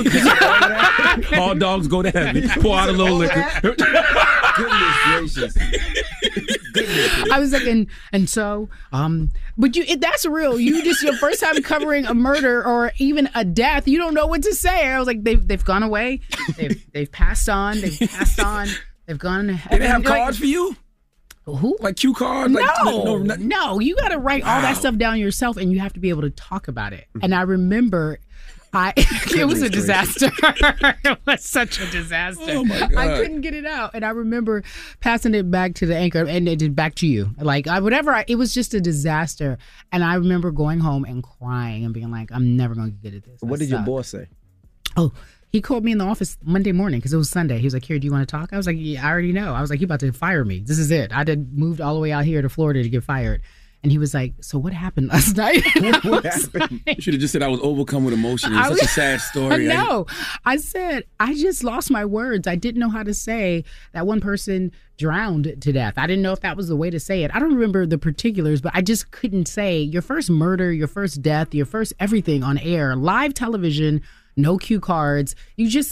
All dogs go to heaven. Pour out a little liquor. Goodness gracious. I was like, and and so, um, but you, it, that's real. You just your first time covering a murder or even a death, you don't know what to say. I was like, they've they've gone away, they've they've passed on, they've passed on, they've gone. They didn't have like, cards for you? Who? Like cue cards? No, Like, no, no, no, you got to write all that Wow. stuff down yourself, and you have to be able to talk about it. And I remember. I it was a disaster. It was such a disaster. Oh my God. I couldn't get it out, and I remember passing it back to the anchor and it back to you. Like I, whatever, I, it was just a disaster. And I remember going home and crying and being like, "I'm never going to get good at this." What I did your suck. boss say? Oh, he called me in the office Monday morning because it was Sunday. He was like, "Here, do you want to talk?" I was like, "Yeah, I already know." I was like, "You about to fire me? This is it." I did moved all the way out here to Florida to get fired. And he was like, "So what happened last night?" What happened? You should have just said I was overcome with emotion. It was I such a was- sad story. No, I said, I just lost my words. I didn't know how to say that one person drowned to death. I didn't know if that was the way to say it. I don't remember the particulars, but I just couldn't say your first murder, your first death, your first everything on air, live television, no cue cards. You just,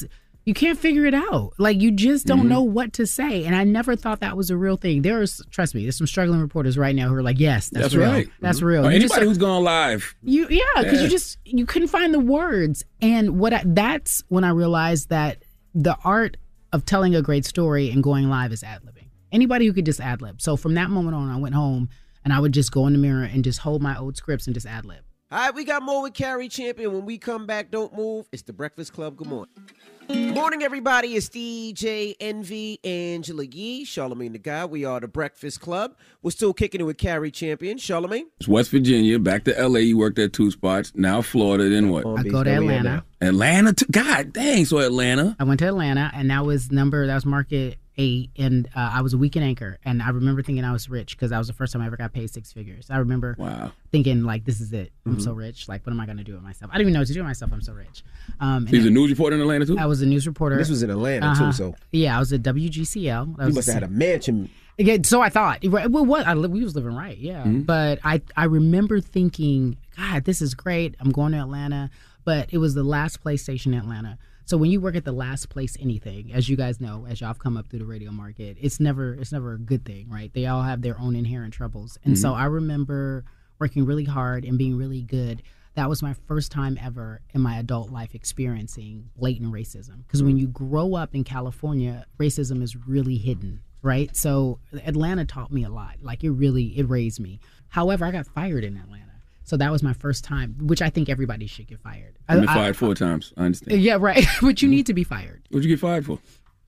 You can't figure it out. Like, you just don't Mm-hmm. know what to say. And I never thought that was a real thing. There's, trust me, there's some struggling reporters right now who are like, yes, that's, That's real. right. That's Mhm. real. Or You anybody just- who's gone live. You yeah, because Yeah. you just you couldn't find the words, and what I, that's when I realized that the art of telling a great story and going live is ad libbing. Anybody who could just ad lib. So from that moment on, I went home and I would just go in the mirror and just hold my old scripts and just ad lib. All right, we got more with Carrie Champion. When we come back, don't move. It's the Breakfast Club. Good morning. Morning, everybody. It's D J Envy, Angela Yee, Charlamagne the Guy. We are the Breakfast Club. We're still kicking it with Carrie Champion. Charlamagne? It's West Virginia, back to L A. You worked at two spots. Now Florida, then what? I go to Atlanta. Atlanta? Too? God dang, so Atlanta. I went to Atlanta, and that was number, that was market eight, and uh, I was a weekend anchor, and I remember thinking I was rich because that was the first time I ever got paid six figures. I remember wow. thinking, like, this is it. I'm Mhm. so rich. Like, what am I going to do with myself? I don't even know what to do with myself. I'm so rich. Um, So he's a news reporter in Atlanta, too? I was a news reporter. This was in Atlanta, Uh-huh. too, so. Yeah, I was at W G C L. That You was must the have had a same- mansion. Yeah, so I thought. Right, well, what I li- we was living right, yeah. Mhm. But I I remember thinking, God, this is great. I'm going to Atlanta, but it was the last place station in Atlanta. So when you work at the last place anything, as you guys know, as y'all have come up through the radio market, it's never it's never a good thing, right? They all have their own inherent troubles, and so Mhm. I remember working really hard and being really good. That was my first time ever in my adult life experiencing blatant racism. Because when you grow up in California, racism is really hidden, right? So Atlanta taught me a lot. Like, it really, it raised me. However, I got fired in Atlanta. So that was my first time, which I think everybody should get fired. I've been I- fired four times. I understand. Yeah, right. But you need to be fired. What'd you get fired for?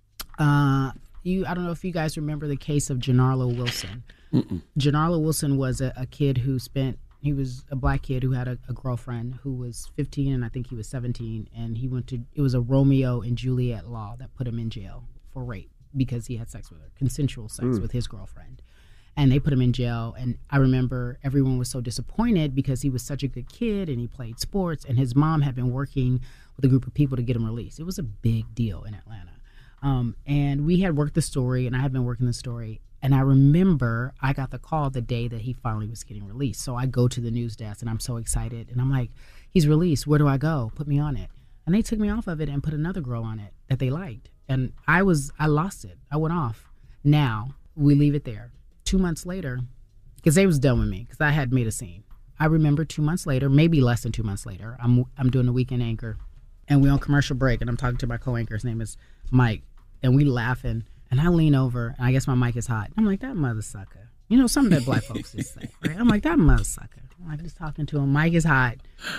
Uh, you, I don't know if you guys remember the case of Janarlo Wilson. Mm-mm. Janarlo Wilson was a, a kid who spent, he was a black kid who had a, a girlfriend who was fifteen and I think he was seventeen. And he went to, it was a Romeo and Juliet law that put him in jail for rape because he had sex with her, consensual sex Mm. with his girlfriend. And they put him in jail. And I remember everyone was so disappointed because he was such a good kid and he played sports. And his mom had been working with a group of people to get him released. It was a big deal in Atlanta. Um, and we had worked the story, and I had been working the story. And I remember I got the call the day that he finally was getting released. So I go to the news desk, and I'm so excited. And I'm like, he's released. Where do I go? Put me on it. And they took me off of it and put another girl on it that they liked. And I was, I lost it. I went off. Now, we leave it there. Two months later, because they was done with me, because I had made a scene. I remember two months later, maybe less than two months later, I'm I'm doing a weekend anchor, and we on commercial break, and I'm talking to my co-anchor. His name is Mike, and we laughing, and I lean over, and I guess my mic is hot. I'm like, that mother sucker. You know, something that black folks just say, right? I'm like, that mother sucker. I'm like, just talking to him. Mike is hot,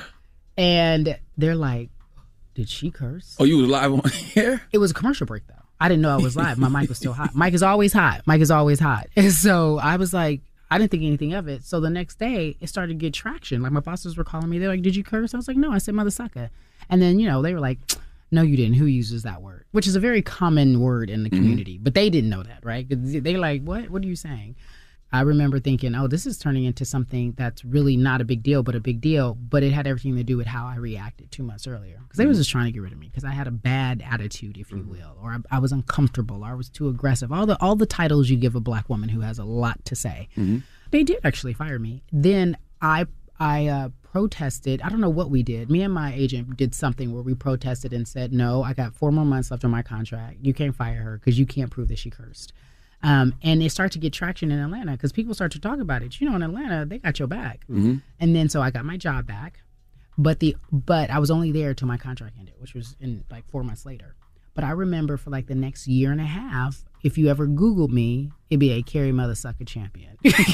and they're like, did she curse? Oh, you was live on here? It was a commercial break, though. I didn't know I was live. My mic was still hot. Mike is always hot. Mike is always hot. And so I was like, I didn't think anything of it. So the next day, it started to get traction. Like, my bosses were calling me. They're like, did you curse? I was like, no, I said mother sucker. And then, you know, they were like, no, you didn't. Who uses that word? Which is a very common word in the community. But they didn't know that, right? 'Cause they like, what? What are you saying? I remember thinking, oh, this is turning into something that's really not a big deal, but a big deal. But it had everything to do with how I reacted two months earlier. Because they was just trying to get rid of me because I had a bad attitude, if you will, or I, I was uncomfortable, or I was too aggressive. All the all the titles you give a black woman who has a lot to say. Mm-hmm. They did actually fire me. Then I I uh, protested. I don't know what we did. Me and my agent did something where we protested and said, no, I got four more months left on my contract. You can't fire her because you can't prove that she cursed. Um, and it started to get traction in Atlanta because people start to talk about it. You know, in Atlanta, they got your back. Mm-hmm. And then so I got my job back, but the but I was only there till my contract ended, which was in like four months later. But I remember for like the next year and a half, if you ever Googled me, it'd be a Carrie Mother Sucker Champion.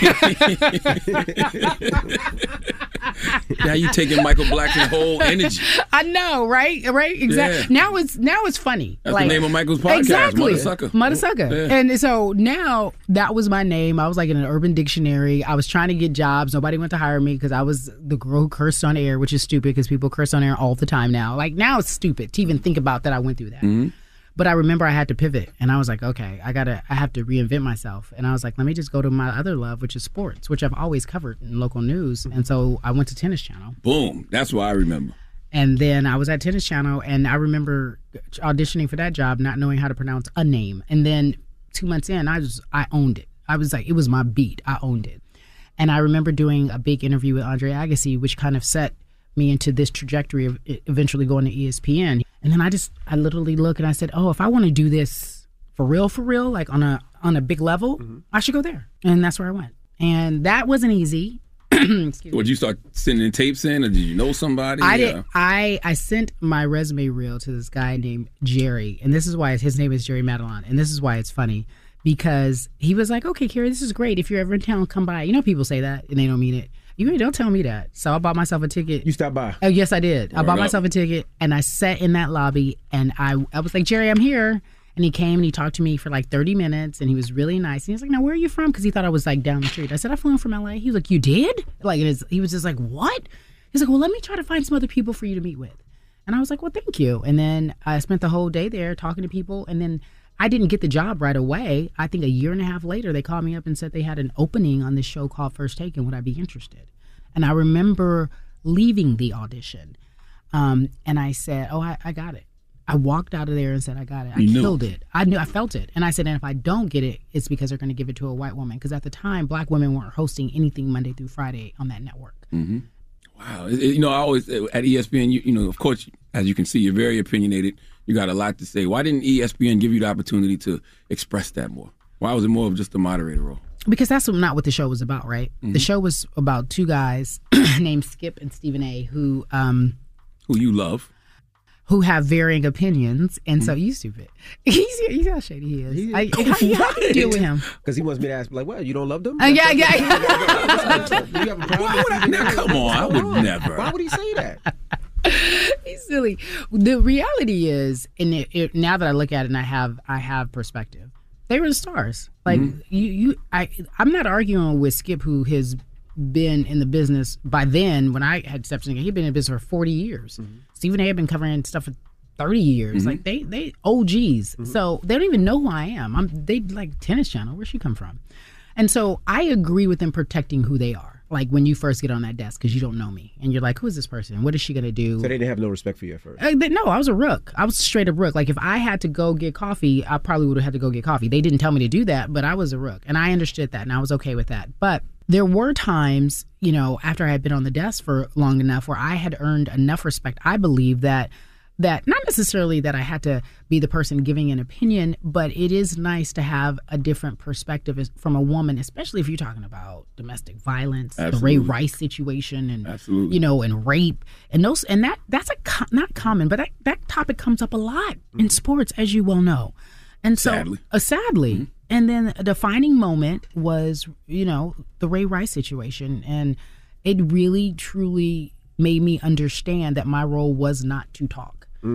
Now you taking Michael Blackson's whole energy. I know, right? Right? Exactly. Yeah. Now it's now it's funny. That's the name of Michael's podcast, Exactly. Mother Sucker. Mother Sucker. Yeah. And so now that was my name. I was like in an Urban Dictionary. I was trying to get jobs. Nobody went to hire me because I was the girl who cursed on air, which is stupid because people curse on air all the time now. Like, now it's stupid to even think about that I went through that. Mm-hmm. But I remember I had to pivot, and I was like, okay, I gotta, I have to reinvent myself. And I was like, let me just go to my other love, which is sports, which I've always covered in local news. And so I went to Tennis Channel. Boom. That's what I remember. And then I was at Tennis Channel, and I remember auditioning for that job, not knowing how to pronounce a name. And then two months in, I just, I owned it. I was like, it was my beat. I owned it. And I remember doing a big interview with Andre Agassi, which kind of set me into this trajectory of eventually going to E S P N. And then I just, I literally look and I said, oh, if I want to do this for real, for real, like on a on a big level, mm-hmm. I should go there. And that's where I went. And that wasn't easy. Would you start sending tapes in, or did you know somebody? I did. I, I sent my resume reel to this guy named Jerry, and this is why his name is Jerry Madelon, and this is why it's funny, because he was like, okay, Carrie, this is great. If you're ever in town, come by. You know, people say that, and they don't mean it. You don't tell me that. So I bought myself a ticket. You stopped by? Oh, yes, I did. Word I bought up. myself a ticket, and I sat in that lobby, and I, I was like, Jerry, I'm here. And he came and he talked to me for like thirty minutes, and he was really nice. And he was like, now, where are you from? Because he thought I was like down the street. I said, I flew in from L A. He was like, you did? Like, it is, he was just like, what? He's like, well, let me try to find some other people for you to meet with. And I was like, well, thank you. And then I spent the whole day there talking to people. And then I didn't get the job right away. I think a year and a half later, they called me up and said they had an opening on this show called First Take, and would I be interested? And I remember leaving the audition. Um, and I said, oh, I, I got it. I walked out of there and said, I got it. I You killed knew. it. I knew, I felt it. And I said, and if I don't get it, it's because they're going to give it to a white woman. Because at the time, black women weren't hosting anything Monday through Friday on that network. Mm-hmm. Wow. It- it- you know, I always, at E S P N, you, you know, of course, as you can see, you're very opinionated. You got a lot to say. Why didn't E S P N give you the opportunity to express that more? Why was it more of just a moderator role? Because that's not what the show was about, right? Mhm. The show was about two guys named Skip and Stephen A. who um, Who you love. who have varying opinions. And so, you stupid. He's, he's how shady he is. I, how, do you, how do you deal with him? Because he wants me to ask, like, well, you don't love them? Uh, yeah, yeah, Do you have a problem? Why would I, now, come on, I would never. Why would he say that? He's silly. The reality is, and it, it, now that I look at it and I have I have perspective, they were the stars. Like Mhm. you, you, I, I'm not arguing with Skip, who has been in the business by then. When I had stepped in, he'd been in business for forty years. Stephen A. had been covering stuff for thirty years. Mhm. Like they, they O Gs. So they don't even know who I am. I'm they like Tennis Channel. Where'd she come from? And so I agree with them protecting who they are. Like when you first get on that desk, because you don't know me, and you're like, who is this person? What is she gonna do? So they didn't have no respect for you at first. Uh, they- no, I was a rook. I was straight up rook. Like if I had to go get coffee, I probably would have had to go get coffee. They didn't tell me to do that, but I was a rook, and I understood that, and I was okay with that. But there were times, you know, after I had been on the desk for long enough, where I had earned enough respect. I believe that that not necessarily that I had to be the person giving an opinion, but it is nice to have a different perspective as- from a woman, especially if you're talking about domestic violence, Absolutely. the Ray Rice situation, and Absolutely. you know, and rape, and those, and that that's a co- not common, but that, that topic comes up a lot in sports, as you well know, and so Sadly. uh, sadly, and then a defining moment was, you know, the Ray Rice situation, and it really truly made me understand that my role was not to talk.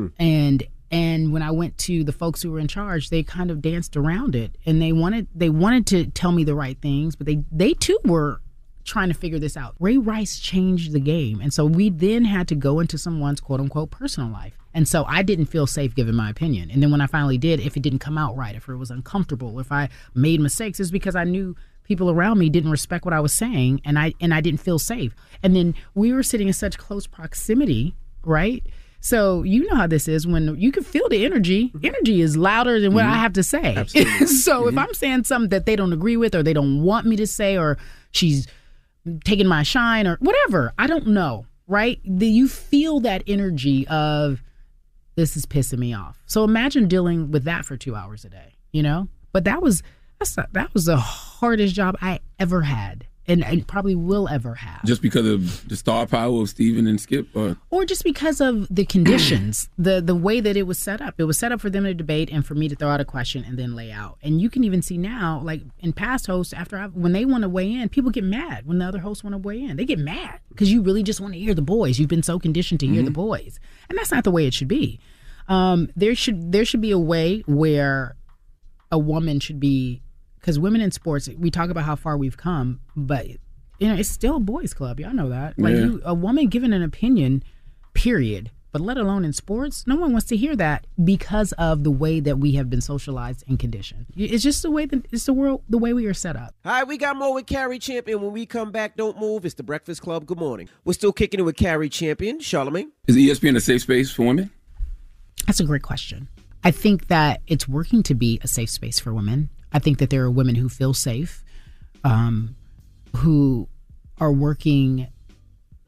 And and when I went to the folks who were in charge, they kind of danced around it, and they wanted they wanted to tell me the right things, but they they too were trying to figure this out. Ray Rice changed the game, and so we then had to go into someone's quote unquote personal life, and so I didn't feel safe giving my opinion. And then when I finally did, if it didn't come out right, if it was uncomfortable, if I made mistakes, it's because I knew people around me didn't respect what I was saying, and I and I didn't feel safe. And then we were sitting in such close proximity, right? So you know how this is when you can feel the energy. Energy is louder than what I have to say. Absolutely. So if I'm saying something that they don't agree with, or they don't want me to say, or she's taking my shine, or whatever, I don't know, right? The, you feel that energy of this is pissing me off. So imagine dealing with that for two hours a day, you know? But that was that's a, that was the hardest job I ever had, and, and probably will ever have. Just because of the star power of Steven and Skip? Or Or just because of the conditions, the the way that it was set up. It was set up for them to debate and for me to throw out a question and then lay out. And you can even see now, like in past hosts, after I, when they want to weigh in, people get mad when the other hosts want to weigh in. They get mad because you really just want to hear the boys. You've been so conditioned to hear the boys, and that's not the way it should be. Um, there should there should be a way where a woman should be, because women in sports, we talk about how far we've come, but you know, it's still a boys' club. Y'all know that. Like Yeah. you, a woman giving an opinion, period. But let alone in sports, no one wants to hear that because of the way that we have been socialized and conditioned. It's just the way that it's the world, the way we are set up. All right, we got more with Carrie Champion. When we come back, don't move. It's the Breakfast Club. Good morning. We're still kicking it with Carrie Champion. Charlamagne. Is E S P N a safe space for women? That's a great question. I think that it's working to be a safe space for women. I think that there are women who feel safe, um, who are working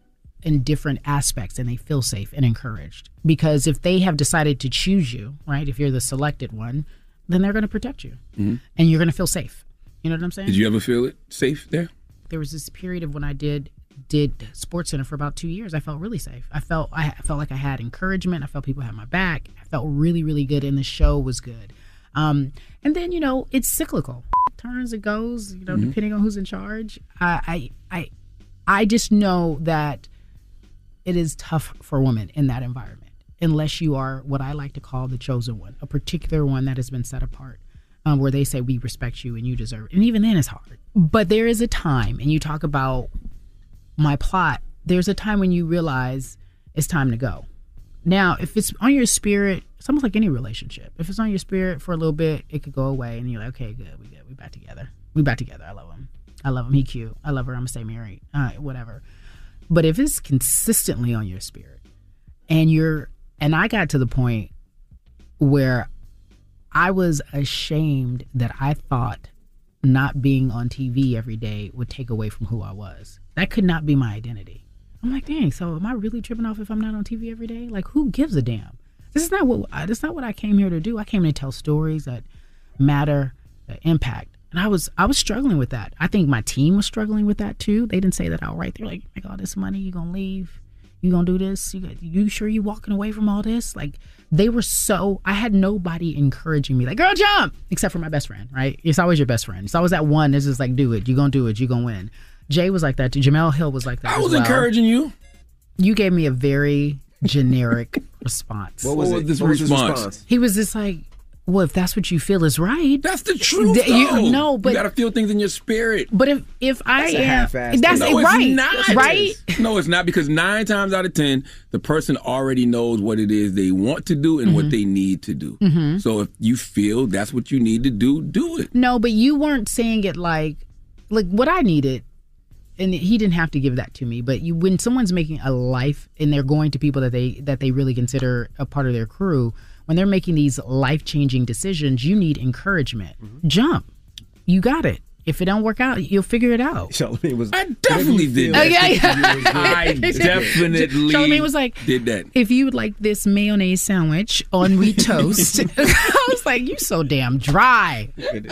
in different aspects and they feel safe and encouraged. Because if they have decided to choose you, right, if you're the selected one, then they're going to protect you. Mhm. And you're going to feel safe. You know what I'm saying? Did you ever feel it safe there? There was this period of when I did did Sports Center for about two years. I felt really safe. I felt I felt like I had encouragement. I felt people had my back. I felt really, really good, and the show was good. Um, and then, you know, it's cyclical. It turns, it goes, you know, Mhm. depending on who's in charge. I, I, I, I just know that it is tough for women in that environment, unless you are what I like to call the chosen one, a particular one that has been set apart, um, where they say, we respect you and you deserve it. And even then it's hard. But there is a time, and you talk about my plot, there's a time when you realize it's time to go. Now, if it's on your spirit, it's almost like any relationship. If it's on your spirit for a little bit, it could go away, and you're like, okay, good, we good, we back together. We back together. I love him. I love him. He cute. I love her. I'm gonna stay married. Uh, whatever. But if it's consistently on your spirit, and you're, and I got to the point where I was ashamed that I thought not being on T V every day would take away from who I was. That could not be my identity. I'm like, dang, so am I really tripping off if I'm not on T V every day? Like, who gives a damn? This is not what this is not what I came here to do. I came here to tell stories that matter, that impact. And I was I was struggling with that. I think my team was struggling with that too. They didn't say that outright. They're like, make all this money, you gonna leave, you gonna do this, you, got, you sure you walking away from all this? Like, they were so, I had nobody encouraging me, like, girl, jump, except for my best friend, right? It's always your best friend. It's always that one that's just like, do it, you gonna do it, you gonna win. Jay was like that too. Jamel Hill was like that. I as was well. encouraging you. You gave me a very generic response. What was What was it? this What was his response? response? He was just like, well, if that's what you feel is right. That's the truth, Th- you- though. no, but you gotta feel things in your spirit. But if if I That's a am, half-assed that's thing. No, it's right, not. right? No, it's not, because nine times out of ten, the person already knows what it is they want to do and Mhm. what they need to do. Mhm. So if you feel that's what you need to do, do it. No, but you weren't saying it like, like what I needed. And he didn't have to give that to me, but you, when someone's making a life and they're going to people that they that they really consider a part of their crew, when they're making these life-changing decisions, you need encouragement. Jump. You got it. If it don't work out, you'll figure it out. Charlamagne was. I definitely did Oh, that. yeah, yeah. I definitely Charlamagne was like, did that. if you would like this mayonnaise sandwich on wheat toast, I was like, you so damn dry.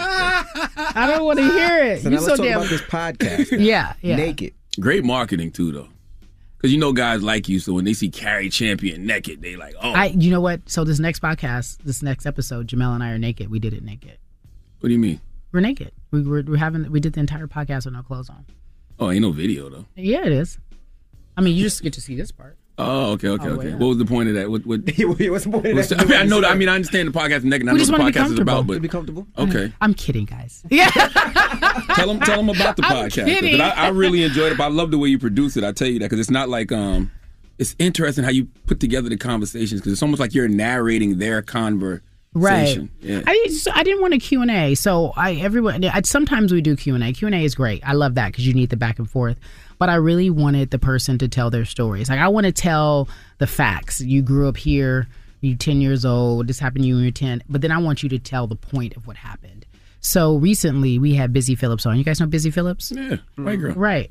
I don't want to hear it. So you now so let's talk damn. about this podcast. Yeah, yeah. Naked. Great marketing too, though, because you know guys like you. So when they see Carrie Champion naked, they like, oh. I, you know what? So this next podcast, this next episode, Jamel and I are naked. We did it naked. What do you mean? We're naked. We were we're having we did the entire podcast with no clothes on. Oh, ain't no video though. Yeah, it is. I mean, you just get to see this part. Oh, okay, okay, Oh, okay. yeah. What was the point of that? What? what What's the point of what's that? the- I mean, I know. that- I mean, I understand the podcast naked. and I We know just what the wanna be podcast is about, comfortable. but To be comfortable. Okay. I'm kidding, guys. Yeah. tell them, tell them about the I'm podcast. kidding. But I, I really enjoyed it. But I love the way you produce it. I tell you that, because it's not like um, it's interesting how you put together the conversations, because it's almost like you're narrating their conversation. Right. Yeah. I didn't, I didn't want a Q and A, so I everyone. I, sometimes we do Q and A. Q and A is great. I love that because you need the back and forth. But I really wanted the person to tell their stories. Like, I want to tell the facts. You grew up here. You're ten years old. This happened to you when you were ten. But then I want you to tell the point of what happened. So recently we had Busy Phillips on. You guys know Busy Phillips? Yeah, white girl. Right.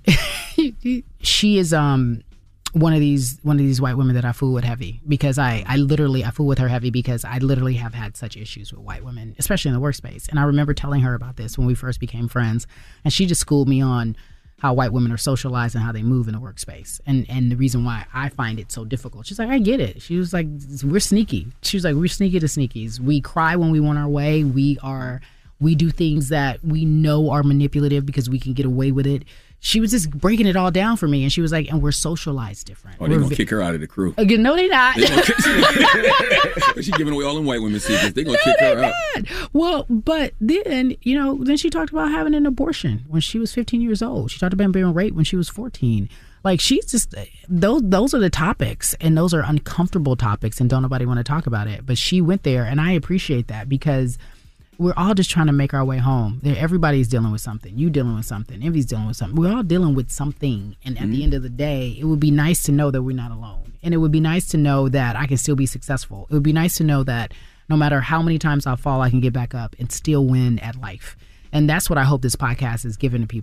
She is um one of these one of these white women that I fool with heavy, because I I literally I fool with her heavy because I literally have had such issues with white women, especially in the workspace. And I remember telling her about this when we first became friends, and she just schooled me on how white women are socialized and how they move in the workspace, and and the reason why I find it so difficult. She's like, I get it. She was like, we're sneaky. She was like, we're sneaky to sneakies. We cry when we want our way. We are we do things that we know are manipulative because we can get away with it. She was just breaking it all down for me, and she was like, and we're socialized different. Oh, they're We're gonna vi- kick her out of the crew. Again, no, they not. They gonna kick- She giving away all them white women secrets. They gonna kick her out. Well, but then, you know, then she talked about having an abortion when she was fifteen years old. She talked about being raped when she was fourteen. Like, she's just, those those are the topics, and those are uncomfortable topics, and don't nobody want to talk about it. But she went there, and I appreciate that, because we're all just trying to make our way home. There, everybody's dealing with something. You dealing with something. Envy's dealing with something. We're all dealing with something. And at Mm-hmm. the end of the day, it would be nice to know that we're not alone. And it would be nice to know that I can still be successful. It would be nice to know that no matter how many times I fall, I can get back up and still win at life. And that's what I hope this podcast is giving to people.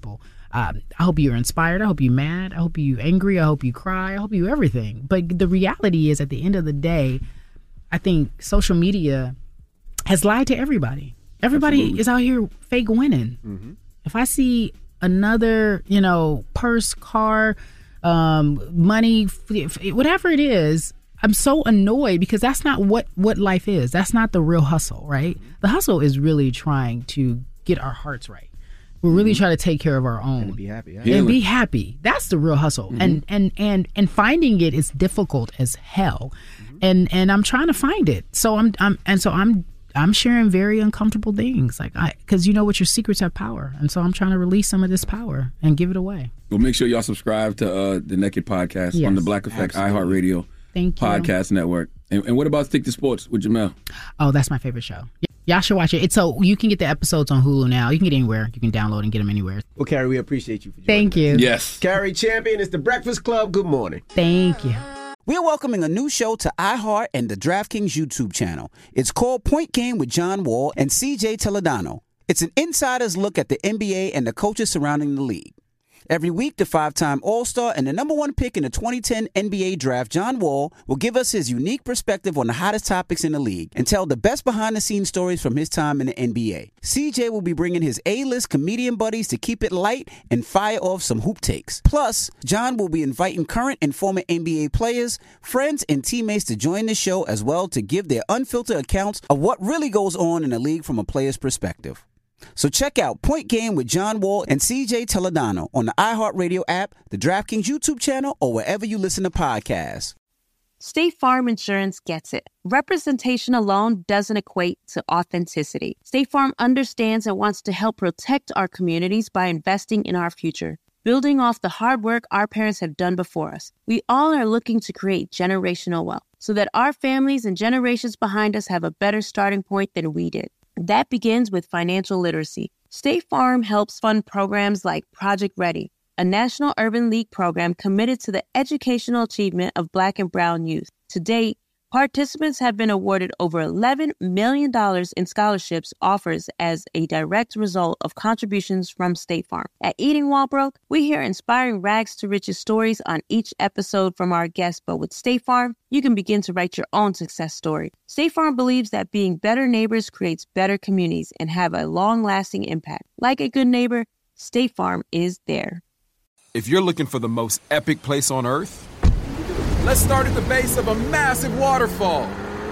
uh, I hope you're inspired. I hope you're mad. I hope you're angry. I hope you cry. I hope you everything. But the reality is, at the end of the day, I think social media has lied to everybody. Everybody Absolutely. Is out here fake winning. Mm-hmm. If I see another, you know, purse, car, um, money, whatever it is, I'm so annoyed because that's not what, what life is. That's not the real hustle, right? The hustle is really trying to get our hearts right. We're really mm-hmm. trying to take care of our own. And be happy. Yeah. And be happy. That's the real hustle. Mm-hmm. And, and and and finding it is difficult as hell. Mm-hmm. And and I'm trying to find it. So I'm I'm and so I'm I'm sharing very uncomfortable things, like I, because you know what, your secrets have power, and so I'm trying to release some of this power and give it away. Well, make sure y'all subscribe to uh, the Naked Podcast yes, on the Black Effect iHeartRadio Thank you. Podcast Network. And, and what about Stick to Sports with Jamel? Oh, that's my favorite show. Y- y'all should watch it. It's so you can get the episodes on Hulu now. You can get anywhere. You can download and get them anywhere. Well, Carrie, we appreciate you for joining Thank us. you. Yes. Carrie Champion, it's the Breakfast Club. Good morning. Thank you. We're welcoming a new show to iHeart and the DraftKings YouTube channel. It's called Point Game with John Wall and C J Toledano. It's an insider's look at the N B A and the coaches surrounding the league. Every week, the five-time All-Star and the number one pick in the twenty ten N B A draft, John Wall, will give us his unique perspective on the hottest topics in the league and tell the best behind-the-scenes stories from his time in the N B A. C J will be bringing his A-list comedian buddies to keep it light and fire off some hoop takes. Plus, John will be inviting current and former N B A players, friends, and teammates to join the show as well to give their unfiltered accounts of what really goes on in the league from a player's perspective. So check out Point Game with John Wall and C J Toledano on the iHeartRadio app, the DraftKings YouTube channel, or wherever you listen to podcasts. State Farm Insurance gets it. Representation alone doesn't equate to authenticity. State Farm understands and wants to help protect our communities by investing in our future, building off the hard work our parents have done before us. We all are looking to create generational wealth so that our families and generations behind us have a better starting point than we did. That begins with financial literacy. State Farm helps fund programs like Project Ready, a National Urban League program committed to the educational achievement of Black and Brown youth. To date, participants have been awarded over eleven million dollars in scholarships offers as a direct result of contributions from State Farm. At Eating While Broke, we hear inspiring rags to riches stories on each episode from our guests, but with State Farm, you can begin to write your own success story. State Farm believes that being better neighbors creates better communities and have a long-lasting impact. Like a good neighbor, State Farm is there. If you're looking for the most epic place on earth, let's start at the base of a massive waterfall.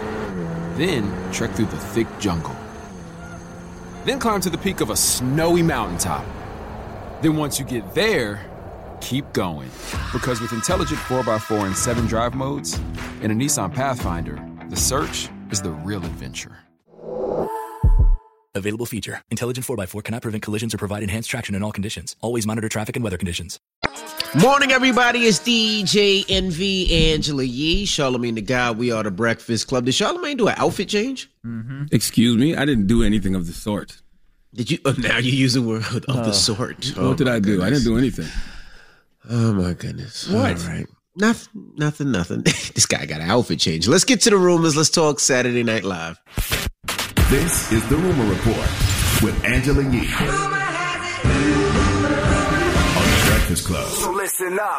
Then trek through the thick jungle. Then climb to the peak of a snowy mountaintop. Then once you get there, keep going. Because with intelligent four by four and seven drive modes and a Nissan Pathfinder, the search is the real adventure. Available feature. Intelligent four by four cannot prevent collisions or provide enhanced traction in all conditions. Always monitor traffic and weather conditions. Morning, everybody. It's D J Envy, Angela Yee, Charlamagne the God. We are the Breakfast Club. Did Charlamagne do an outfit change? Mm-hmm. Excuse me? I didn't do anything of the sort. Did you? Oh, now you use the word of uh, the sort. What oh, did I do? Goodness. I didn't do anything. Oh, my goodness. What? All right. Nothing, nothing, nothing. This guy got an outfit change. Let's get to the rumors. Let's talk Saturday Night Live. This is the Rumor Report with Angela Yee on the Breakfast Club. So listen up.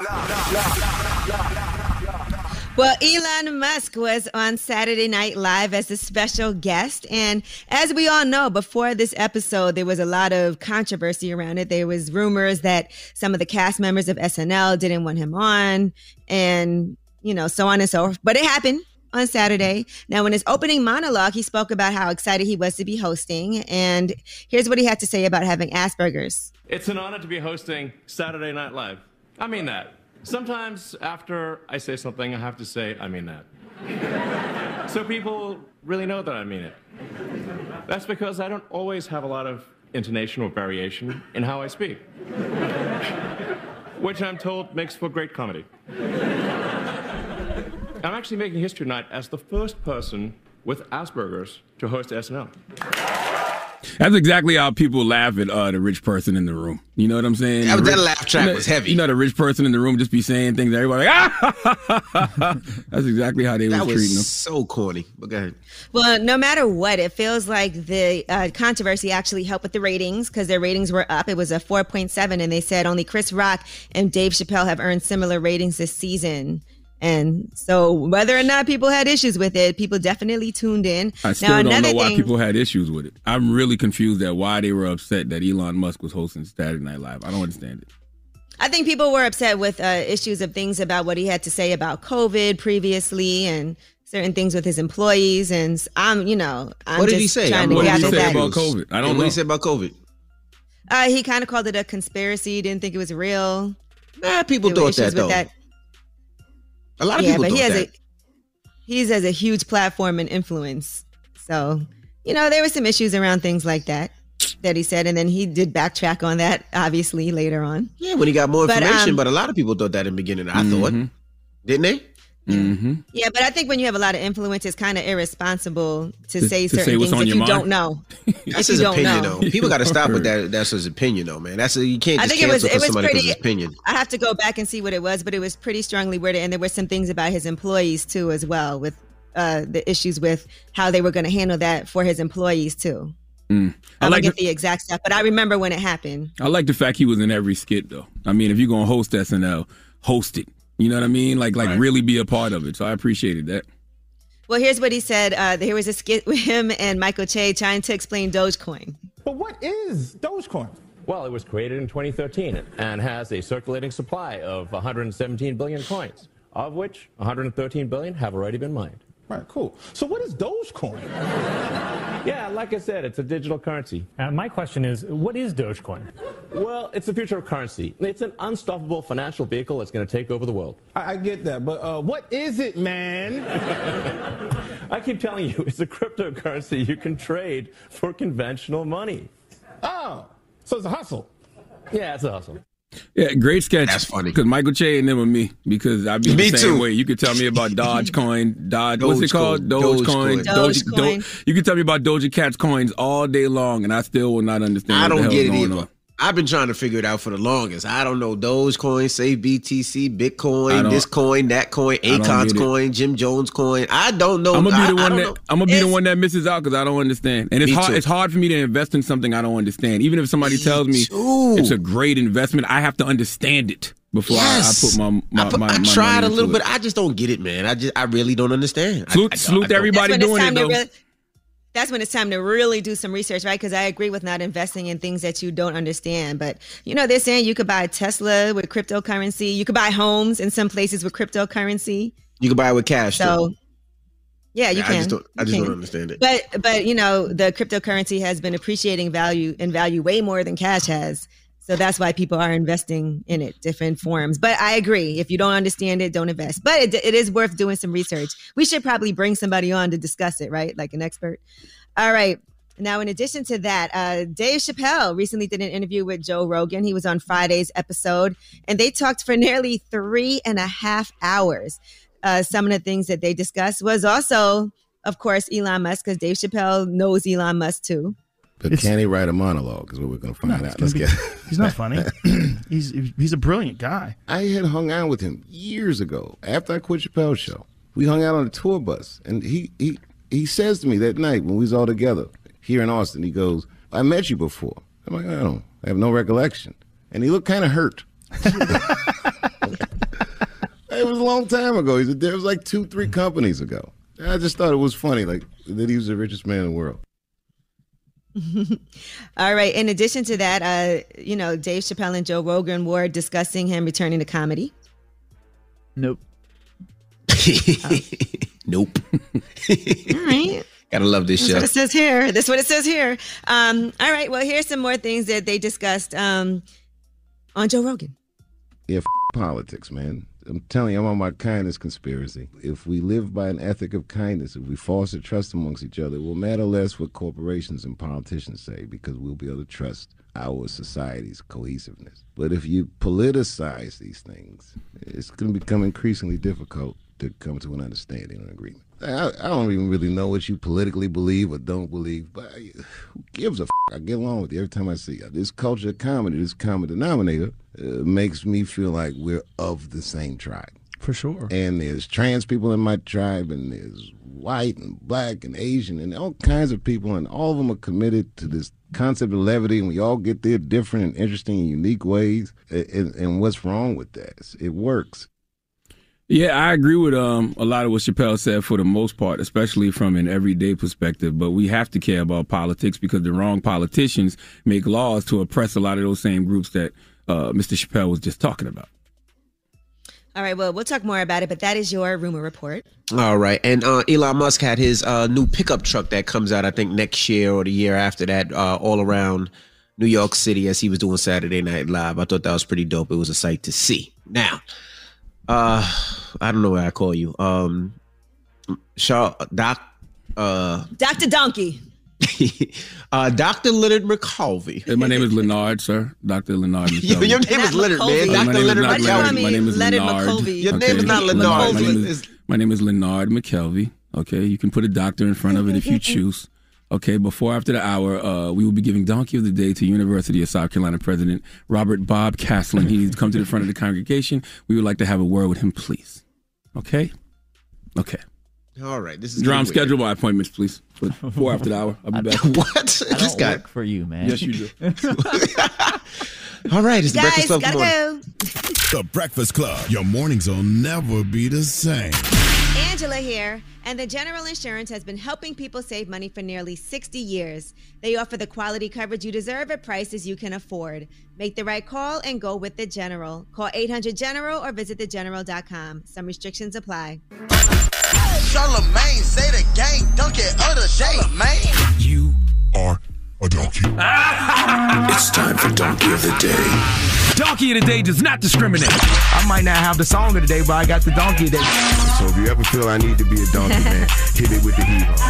Well, Elon Musk was on Saturday Night Live as a special guest. And as we all know, before this episode, there was a lot of controversy around it. There was rumors that some of the cast members of S N L didn't want him on and, you know, so on and so forth. But it happened on Saturday. Now, in his opening monologue, he spoke about how excited he was to be hosting. And here's what he had to say about having Asperger's. It's an honor to be hosting Saturday Night Live. I mean that. Sometimes after I say something, I have to say, I mean that. So people really know that I mean it. That's because I don't always have a lot of intonation or variation in how I speak, which I'm told makes for great comedy. I'm actually making history tonight as the first person with Asperger's to host S N L. That's exactly how people laugh at uh, the rich person in the room. You know what I'm saying? That, rich, that laugh track you know, was heavy. You know, the rich person in the room just be saying things. Everybody like, ah! That's exactly how they that was treating them. So corny. But go ahead. Well, no matter what, it feels like the uh, controversy actually helped with the ratings because their ratings were up. It was a four point seven, and they said only Chris Rock and Dave Chappelle have earned similar ratings this season. And so whether or not people had issues with it, people definitely tuned in. I still now, don't know why thing, people had issues with it. I'm really confused at why they were upset that Elon Musk was hosting Saturday Night Live. I don't understand it. I think people were upset with uh, issues of things about what he had to say about COVID previously and certain things with his employees. And I'm, you know, I'm what did just he say? trying I to mean, what did gather he say that. about COVID? I don't what know. What did he say about COVID? Uh, he kind of called it a conspiracy. Didn't think it was real. Nah, people There were thought that, issues with though. that. A lot of yeah, people but thought he has that. a he's has a huge platform and influence. So, you know, there were some issues around things like that that he said, and then he did backtrack on that, obviously, later on. Yeah, when he got more But, information, um, but a lot of people thought that in the beginning. I Mm-hmm. thought, didn't they? Mm-hmm. Yeah, but I think when you have a lot of influence, it's kind of irresponsible to, To- say to certain say what's things on if your you mind? don't know. That's if his you don't opinion, know. though. People got to stop with that. That's his opinion, though, man. That's a, you can't I just think it was cancel it for was somebody because pretty. of his opinion. I have to go back and see what it was, but it was pretty strongly worded, and there were some things about his employees too, as well, with uh, the issues with how they were going to handle that for his employees too. Mm. I I don't like get the, the exact stuff, but I remember when it happened. I like the fact he was in every skit, though. I mean, if you're gonna host S N L, host it. You know what I mean? Like, like Right. really be a part of it. So I appreciated that. Well, here's what he said. Uh, there was a skit with him and Michael Che trying to explain Dogecoin. But what is Dogecoin? Well, it was created in twenty thirteen and has a circulating supply of one hundred seventeen billion coins, of which one hundred thirteen billion have already been mined. Right, cool. So what is Dogecoin? Yeah, like I said, it's a digital currency. Uh, my question is, what is Dogecoin? Well, it's the future of currency. It's an unstoppable financial vehicle that's going to take over the world. I, I get that, but uh, what is it, man? I keep telling you, it's a cryptocurrency you can trade for conventional money. Oh, so it's a hustle. Yeah, it's a hustle. Yeah, great sketch. That's funny. Because Michael Che and them were me. Because I be Me the same too. way. You could tell me about Dogecoin, Dodge. What's it called? Dogecoin. Dogecoin. Dogecoin. Doge, you could tell me about Doja Cat's coins all day long, and I still will not understand. I what the don't hell get is it going either. on. I've been trying to figure it out for the longest. I don't know Dogecoin, say B T C, I Bitcoin, don't- this coin, that coin, don't Akon's get it. coin, Jim Jones coin. I don't know. I'm gonna be I- the I one don't that know. I'm gonna be the It's- one that misses out because I don't understand, and it's Me hard. too. It's hard for me to invest in something I don't understand. Even if somebody tells me too. it's a great investment, I have to understand it before Yes. I, I put my my I, put- my, I my tried money a little into bit. it. I just don't get it, man. I just I really don't understand. I- Salute, I, I, salute I don't- everybody That's when doing it's it time to though. really, that's when it's time to really do some research, right? Because I agree with not investing in things that you don't understand. But, you know, they're saying you could buy a Tesla with cryptocurrency. You could buy homes in some places with cryptocurrency. You can buy it with cash. So, too. yeah, you Yeah, can. I just don't. I You just can. don't understand it. But, but you know, the cryptocurrency has been appreciating value and value way more than cash has. So that's why people are investing in it, different forms. But I agree. If you don't understand it, don't invest. But it, it is worth doing some research. We should probably bring somebody on to discuss it, right? Like an expert. All right. Now, in addition to that, uh, Dave Chappelle recently did an interview with Joe Rogan. He was on Friday's episode, and they talked for nearly three and a half hours. Uh, some of the things that they discussed was also, of course, Elon Musk, because Dave Chappelle knows Elon Musk too. But It's- can he write a monologue is what we're going to find No, out. it's Let's gonna get be- he's not funny. he's he's a brilliant guy. I had hung out with him years ago after I quit Chappelle's show. We hung out on a tour bus, and he he he says to me that night when we was all together here in Austin, he goes, "I met you before." I'm like, "I don't, I have no recollection," and he looked kind of hurt. It was a long time ago. He said, "There was like two, three companies ago." I just thought it was funny, like that he was the richest man in the world. All right. In addition to that, uh, you know, Dave Chappelle and Joe Rogan were discussing him returning to comedy. Nope. Oh. Nope. All right. Gotta love this That's show. what it says here. That's what it says here. Um, all right. Well, here's some more things that they discussed um, on Joe Rogan. Yeah, f- politics, man. I'm telling you, I'm on my kindness conspiracy. If we live by an ethic of kindness, if we foster trust amongst each other, it will matter less what corporations and politicians say because we'll be able to trust our society's cohesiveness. But if you politicize these things, it's going to become increasingly difficult to come to an understanding and agreement. I, I don't even really know what you politically believe or don't believe, but who gives a f? I get along with you every time I see you. This culture of comedy, this common denominator, uh, makes me feel like we're of the same tribe. For sure. And there's trans people in my tribe, and there's white and black and Asian and all kinds of people, and all of them are committed to this concept of levity, and we all get there different and interesting and unique ways. And, and what's wrong with that? It works. Yeah, I agree with um a lot of what Chappelle said for the most part, especially from an everyday perspective. But we have to care about politics because the wrong politicians make laws to oppress a lot of those same groups that uh, Mister Chappelle was just talking about. All right, well, we'll talk more about it, but that is your rumor report. All right. And uh, Elon Musk had his uh, new pickup truck that comes out, I think, next year or the year after that, uh, all around New York City as he was doing Saturday Night Live. I thought that was pretty dope. It was a sight to see. Now, uh, I don't know what I call you. Um, Shaw, Doc. Uh, Doctor Donkey. uh, Doctor Leonard McCulvey. Hey, my name is Leonard, sir. Doctor Leonard McCulvey. Your name is Leonard, man. Doctor Leonard McCulvey. My name is Leonard Leonard. McCulvey. Your Okay. name is not Leonard. My name is, my name is Leonard McKelvey. Okay, you can put a doctor in front of it if you choose. Okay, before after the hour, uh, we will be giving Donkey of the Day to University of South Carolina President Robert Bob Caslin. He needs to come to the front of the congregation. We would like to have a word with him, please. Okay? Okay. All right. This is Drum, getting schedule my appointments, please. For before after the hour. I'll be back. What? I don't work for you, man. Yes, you do. All right, it's the Guys, Breakfast Club. gotta go. The Breakfast Club. Your mornings will never be the same. Angela here, and the General Insurance has been helping people save money for nearly sixty years. They offer the quality coverage you deserve at prices you can afford. Make the right call and go with the General. Call eight hundred General or visit the general dot com. Some restrictions apply. Charlamagne, say the gang, dunk it, other Charlamagne. You are a donkey. It's time for Donkey of the Day. Donkey of the Day does not discriminate. I might not have the song of the day, but I got the donkey of the day. So if you ever feel I need to be a donkey, man, hit it with the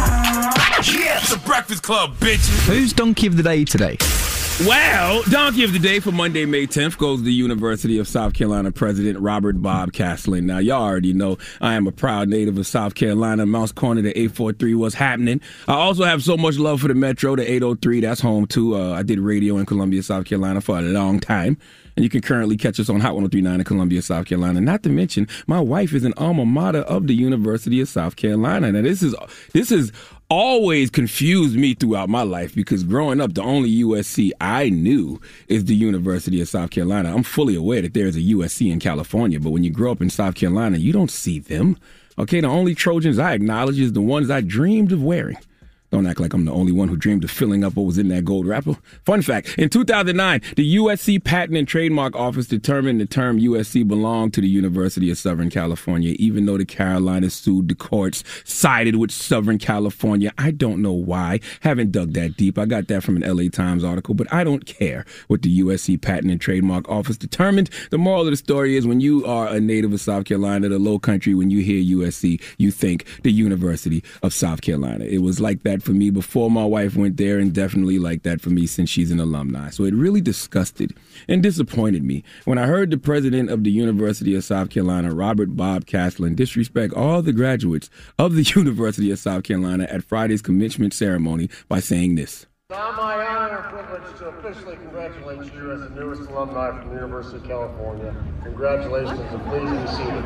heat. Yeah, it's the Breakfast Club, bitches. Who's donkey of the day today? Well, Donkey of the Day for Monday, May tenth goes to the University of South Carolina President Robert Bob Caslin. Now, y'all already know I am a proud native of South Carolina. Mounts Corner, the eight four three, what's happening. I also have so much love for the Metro, the eight oh three, that's home too. Uh, I did radio in Columbia, South Carolina for a long time. And you can currently catch us on Hot one oh three point nine in Columbia, South Carolina. Not to mention, my wife is an alma mater of the University of South Carolina. Now, this is this is always confused me throughout my life because growing up, the only U S C I knew is the University of South Carolina. I'm fully aware that there is a U S C in California, but when you grow up in South Carolina, you don't see them. Okay, the only Trojans I acknowledge is the ones I dreamed of wearing. Don't act like I'm the only one who dreamed of filling up what was in that gold wrapper. Fun fact, in two thousand nine, the U S C Patent and Trademark Office determined the term U S C belonged to the University of Southern California, even though the Carolinas sued the courts, sided with Southern California. I don't know why. Haven't dug that deep. I got that from an L A Times article, but I don't care what the U S C Patent and Trademark Office determined. The moral of the story is when you are a native of South Carolina, the low country, when you hear U S C, you think the University of South Carolina. It was like that for me before my wife went there, and definitely like that for me since she's an alumni. So it really disgusted and disappointed me when I heard the president of the University of South Carolina, Robert Bob Caslin, disrespect all the graduates of the University of South Carolina at Friday's commencement ceremony by saying this. Now my honor and privilege to officially congratulate you as the newest alumni from the University of California. Congratulations and please be seated.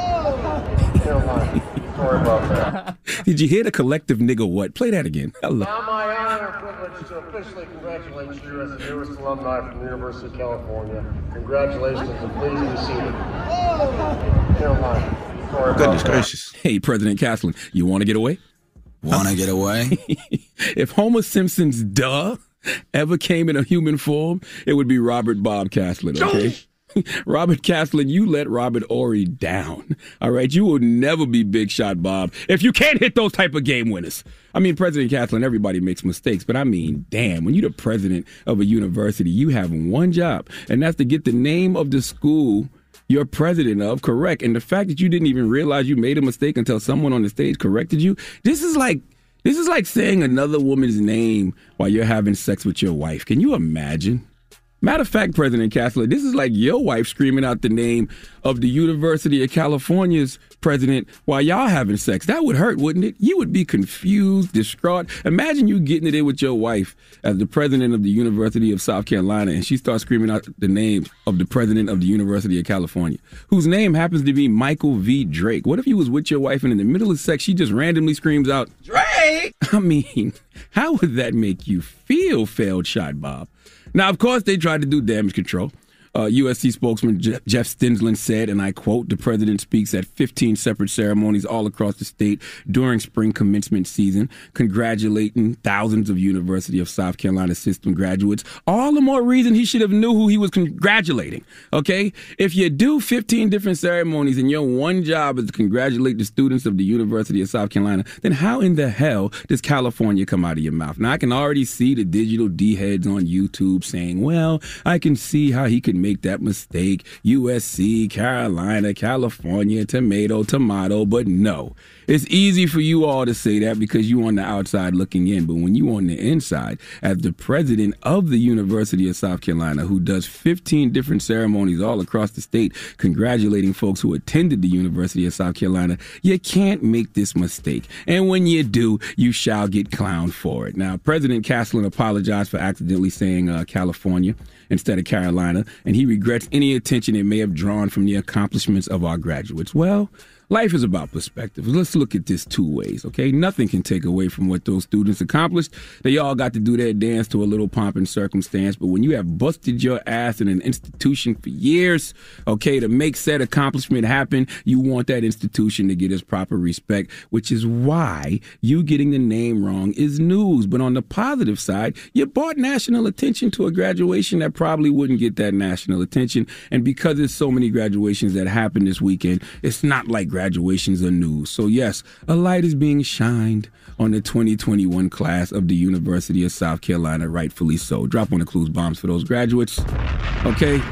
Never mind. Sorry about that. Did you hear the collective nigga what? Play that again. Hello. Now my honor and privilege to officially congratulate you as the newest alumni from the University of California. Congratulations and please be seated. Never mind. Sorry Goodness about that. gracious. Hey, President Caslin, you want to get away? Want to get away? If Homer Simpson's duh ever came in a human form, it would be Robert Bob Caslin, okay? Robert Caslin, you let Robert Ory down. All right, you will never be Big Shot Bob if you can't hit those type of game winners. I mean, President Caslin, everybody makes mistakes, but I mean, damn, when you're the president of a university, you have one job, and that's to get the name of the school you're president of correct. And the fact that you didn't even realize you made a mistake until someone on the stage corrected you, this is like this is like saying another woman's name while you're having sex with your wife. Can you imagine? Matter of fact, President Castler, this is like your wife screaming out the name of the University of California's president while y'all having sex. That would hurt, wouldn't it? You would be confused, distraught. Imagine you getting it in with your wife as the president of the University of South Carolina, and she starts screaming out the name of the president of the University of California, whose name happens to be Michael V. Drake. What if you was with your wife and in the middle of sex, she just randomly screams out, Drake? I mean, how would that make you feel, failed shot Bob? Now, of course, they tried to do damage control. Uh, U S C spokesman Je- Jeff Stinsland said, and I quote, the president speaks at fifteen separate ceremonies all across the state during spring commencement season, congratulating thousands of University of South Carolina system graduates. All the more reason he should have knew who he was congratulating, okay? If you do fifteen different ceremonies and your one job is to congratulate the students of the University of South Carolina, then how in the hell does California come out of your mouth? Now, I can already see the digital D-heads on YouTube saying, well, I can see how he could make that mistake. U S C, Carolina, California, tomato, tomato. But no, it's easy for you all to say that because you on the outside looking in. But when you on the inside, as the president of the University of South Carolina, who does fifteen different ceremonies all across the state, congratulating folks who attended the University of South Carolina, you can't make this mistake. And when you do, you shall get clowned for it. Now, President Castleton apologized for accidentally saying uh, California instead of Carolina, and he regrets any attention it may have drawn from the accomplishments of our graduates. Well, life is about perspective. Let's look at this two ways, okay? Nothing can take away from what those students accomplished. They all got to do their dance to a little pomp and circumstance, but when you have busted your ass in an institution for years, okay, to make said accomplishment happen, you want that institution to get its proper respect, which is why you getting the name wrong is news. But on the positive side, you brought national attention to a graduation that probably wouldn't get that national attention, and because there's so many graduations that happen this weekend, it's not like graduation Graduations are news. So yes, a light is being shined on the twenty twenty-one class of the University of South Carolina, rightfully so. Drop on the clues bombs for those graduates. Okay.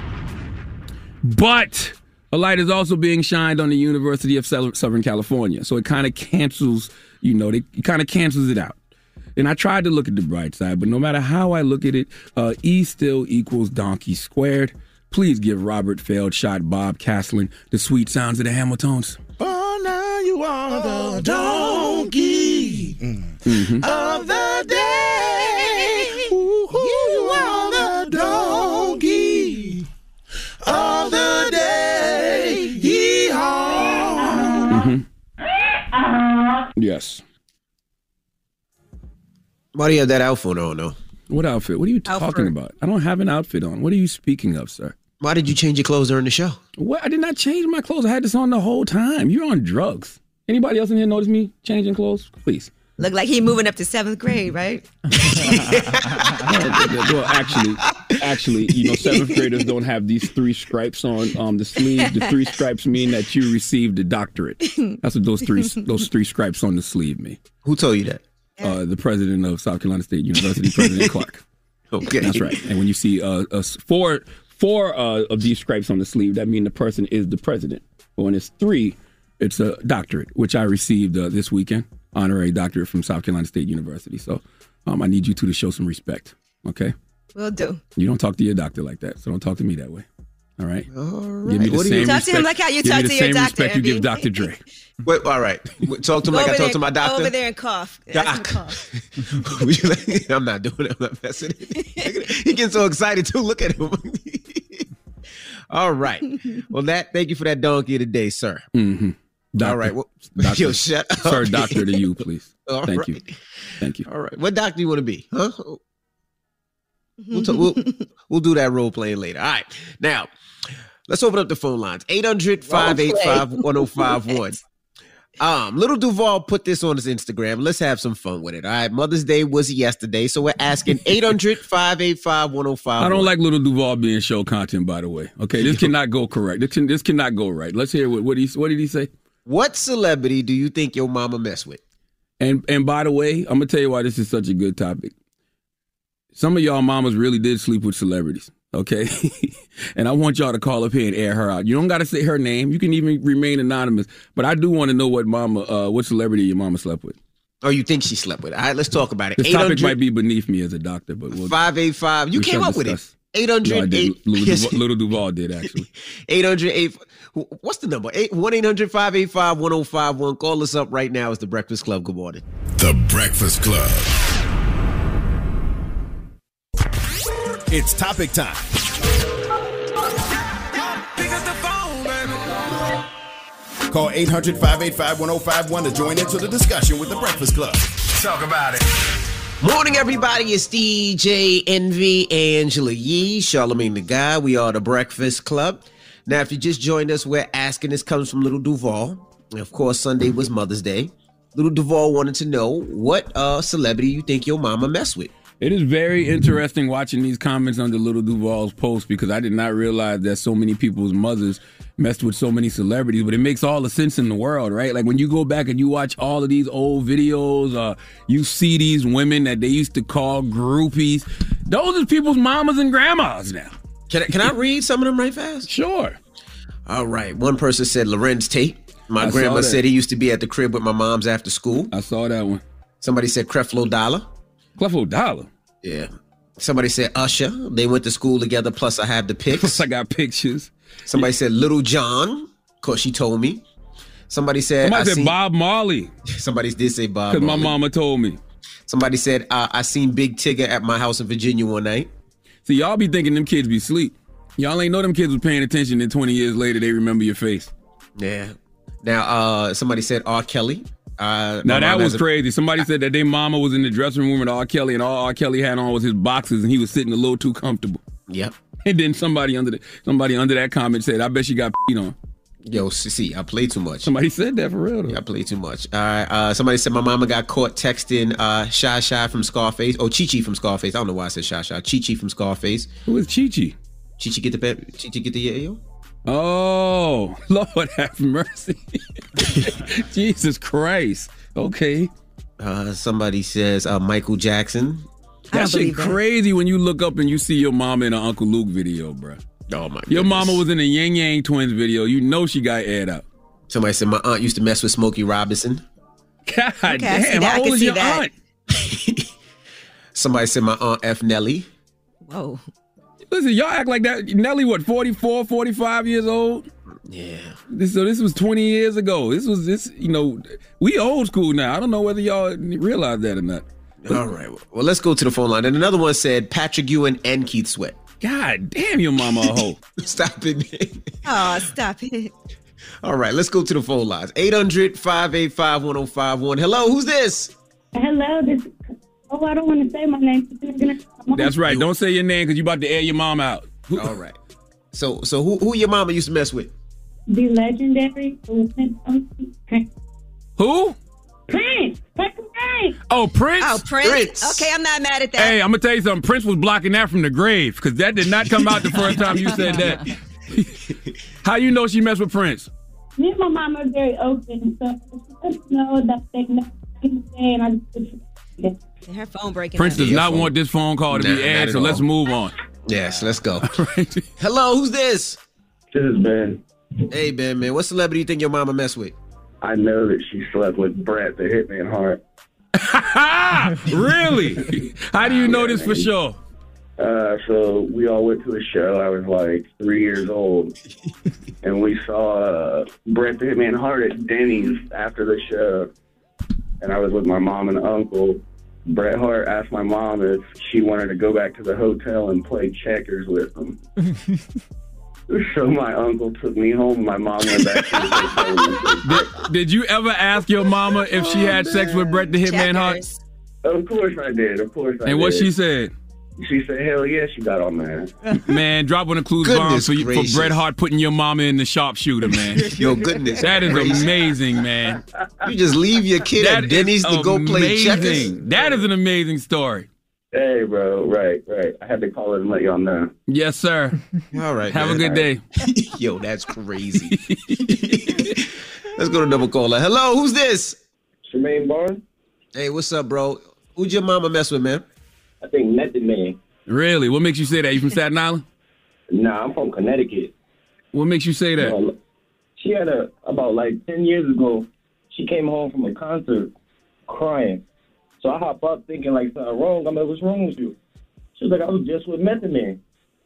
But a light is also being shined on the University of Southern California. So it kind of cancels, you know, it kind of cancels it out. And I tried to look at the bright side, but no matter how I look at it, uh, E still equals donkey squared. Please give Robert Failed Shot Bob Castleton the sweet sounds of the Hamiltons. Oh, now you are the donkey Mm-hmm. of the day. Ooh, you are the donkey of the day. Yee-haw. Mm-hmm. Yes. Why do you have that outfit on, though? What outfit? What are you Outfit. talking about? I don't have an outfit on. What are you speaking of, sir? Why did you change your clothes during the show? What? I did not change my clothes. I had this on the whole time. You're on drugs. Anybody else in here notice me changing clothes? Please. Look like he moving up to seventh grade, right? Well, actually, actually, you know, seventh graders don't have these three stripes on um, the sleeve. The three stripes mean that you received a doctorate. That's what those three those three stripes on the sleeve mean. Who told you that? Uh, the president of South Carolina State University, President Clark. Okay, that's right. And when you see uh, uh, four four uh, of these stripes on the sleeve, that means the person is the president. But when it's three, it's a doctorate, which I received uh, this weekend, honorary doctorate from South Carolina State University. So um, I need you two to show some respect. Okay. Will do. You don't talk to your doctor like that, so don't talk to me that way. All right. All right. Give me the What do same you- Talk to him respect- like how you give talk me the to your same doctor, respect you give Abby. Doctor Dre. Wait, all right. Talk to him Go like I over talk there- to my doctor. Go over there and cough. Ask him to cough. Would you like- I'm not doing it. I'm not messing it. He gets so excited too. Look at him. All right. Well, that. Thank you for that donkey today, sir. Mm-hmm. Doctor, All right. Well, doctor, yo, shut up. Sir, doctor to you, please. All Thank right. you. Thank you. All right. What doctor do you want to be? Huh? We'll, t- we'll, we'll do that role playing later. All right. Now, let's open up the phone lines. eight hundred, five eight five, one oh five one. Um, Little Duval put this on his Instagram. Let's have some fun with it. All right. Mother's Day was yesterday, so we're asking eight hundred, five eight five, one oh five one. I don't like Little Duval being show content, by the way. Okay, this cannot go correct. This, can, this cannot go right. Let's hear what what, he, what did he say? What celebrity do you think your mama mess with? And and by the way, I'm gonna tell you why this is such a good topic. Some of y'all mamas really did sleep with celebrities, okay? And I want y'all to call up here and air her out. You don't got to say her name. You can even remain anonymous. But I do want to know what mama, uh, what celebrity your mama slept with. Oh, you think she slept with? All right, let's talk about it. This topic might be beneath me as a doctor, but we'll, five eight five. You we came shall up with it. discuss. eight hundred No, I did. eight Little, yes. Duval, Little Duval did, actually. eight hundred eight What's the number? one eight hundred five eight five one oh five one. Call us up right now. It's The Breakfast Club. Good morning. The Breakfast Club. It's topic time. Call eight hundred five eight five one oh five one to join into the discussion with The Breakfast Club. Talk about it. Morning, everybody. It's D J Envy, Angela Yee, Charlamagne the Guy. We are The Breakfast Club. Now, if you just joined us, we're asking. This comes from Little Duval. And of course, Sunday was Mother's Day. Little Duval wanted to know what uh, celebrity you think your mama messed with. It is very interesting watching these comments under Little Duval's post because I did not realize that so many people's mothers messed with so many celebrities, but it makes all the sense in the world, right? Like when you go back and you watch all of these old videos, uh, you see these women that they used to call groupies. Those are people's mamas and grandmas now. Can I, can I read some of them right fast? Sure. All right. One person said Lorenz Tate. My I grandma saw that. said he used to be at the crib with my mom's after school. I saw that one. Somebody said Creflo Dollar. Creflo Dollar? Yeah. Somebody said Usher. They went to school together, plus I have the pics. Plus I got pictures. Somebody said Little John. Of course, she told me. Somebody said... Somebody I said seen, Bob Marley. Somebody did say Bob Because my Marley. mama told me. Somebody said, uh, I seen Big Tigger at my house in Virginia one night. See, y'all be thinking them kids be asleep. Y'all ain't know them kids was paying attention, and twenty years later, they remember your face. Yeah. Now, uh, somebody said R. Kelly. Uh, Now, my that mom was has a- crazy. Somebody said that their mama was in the dressing room with R. Kelly, and all R. Kelly had on was his boxes, and he was sitting a little too comfortable. Yep. And then somebody under the, somebody under that comment said, I bet she got peed on. Yo, see, I play too much. Somebody said that for real, though. Yeah, I play too much. All right. Uh, somebody said my mama got caught texting uh, Shy Shy from Scarface. Oh, Chi Chi from Scarface. I don't know why I said Shy Shy. Chi Chi from Scarface. Who is Chi Chi? Chi Chi get the Chi Chi get the yayo. Oh, Lord have mercy. Jesus Christ. Okay. Uh, somebody says uh, Michael Jackson. That shit crazy when you look up and you see your mama in an Uncle Luke video, bro. Oh, my Your goodness. mama was in a Yang Yang Twins video. You know she got aired out. Somebody said my aunt used to mess with Smokey Robinson. God Okay, I see damn, that. I how can old is see your that. aunt? Somebody said my aunt F. Nelly. Whoa. Listen, y'all act like that. Nelly, what, forty-four, forty-five years old? Yeah. This, so this was twenty years ago. This was this, you know, we old school now. I don't know whether y'all realize that or not. All right. Well, let's go to the phone line. And another one said Patrick Ewing and Keith Sweat. God damn, your mama a hoe. Stop it. Oh, stop it. All right, let's go to the phone lines. eight hundred five eight five one oh five one. Hello, who's this? Hello, this. Oh, I don't want to say my name. That's right. Don't say your name because you about to air your mom out. All right. So, so who who your mama used to mess with? The legendary Prince. Who? Prince. Prince. Oh, Prince? Oh, Prince. Okay, I'm not mad at that. Hey, I'm going to tell you something. Prince was blocking that from the grave because that did not come out the first time you said that. How you know she messed with Prince? Me and my mom are very open, so I just know that they know and I just Her phone breaking Prince up. does not want this phone call to Nah, be not aired, at so let's all. move on. Yes, let's go. Hello, who's this? This is Ben. Hey, Ben, man. What celebrity you think your mama messed with? I know that she slept with Brett, the Hitman Hart. Really? How do you know this for sure? Uh, so we all went to a show. I was like three years old, and we saw uh, Brett the Hitman Hart at Denny's after the show. And I was with my mom and uncle. Bret Hart asked my mom if she wanted to go back to the hotel and play checkers with him. So my uncle took me home. My mom went back to the hotel. Did, did you ever ask your mama if she had sex with Brett the Hitman Hart? Of course I did. Of course I did. And what she said? She said, hell yeah, she got on there. Man, drop one of Clues bomb Goodness for, you- for gracious. Bret Hart putting your mama in the sharpshooter, man. Yo, goodness. That is gracious. amazing, man. You just leave your kid That at Denny's is to go play amazing. checkers? That is an amazing story. Hey, bro. Right, right. I had to call it and let y'all know. Yes, sir. All right. Have man. a good day. Yo, that's crazy. Let's go to double caller. Hello, who's this? Jermaine Barnes? Hey, what's up, bro? Who'd your mama mess with, man? I think Method Man. Really? What makes you say that? You from Staten Island? Nah, I'm from Connecticut. What makes you say that? Uh, she had a, about like ten years ago, she came home from a concert crying. So I hop up thinking like something wrong. I'm like, what's wrong with you? She was like, I was just with Method Man.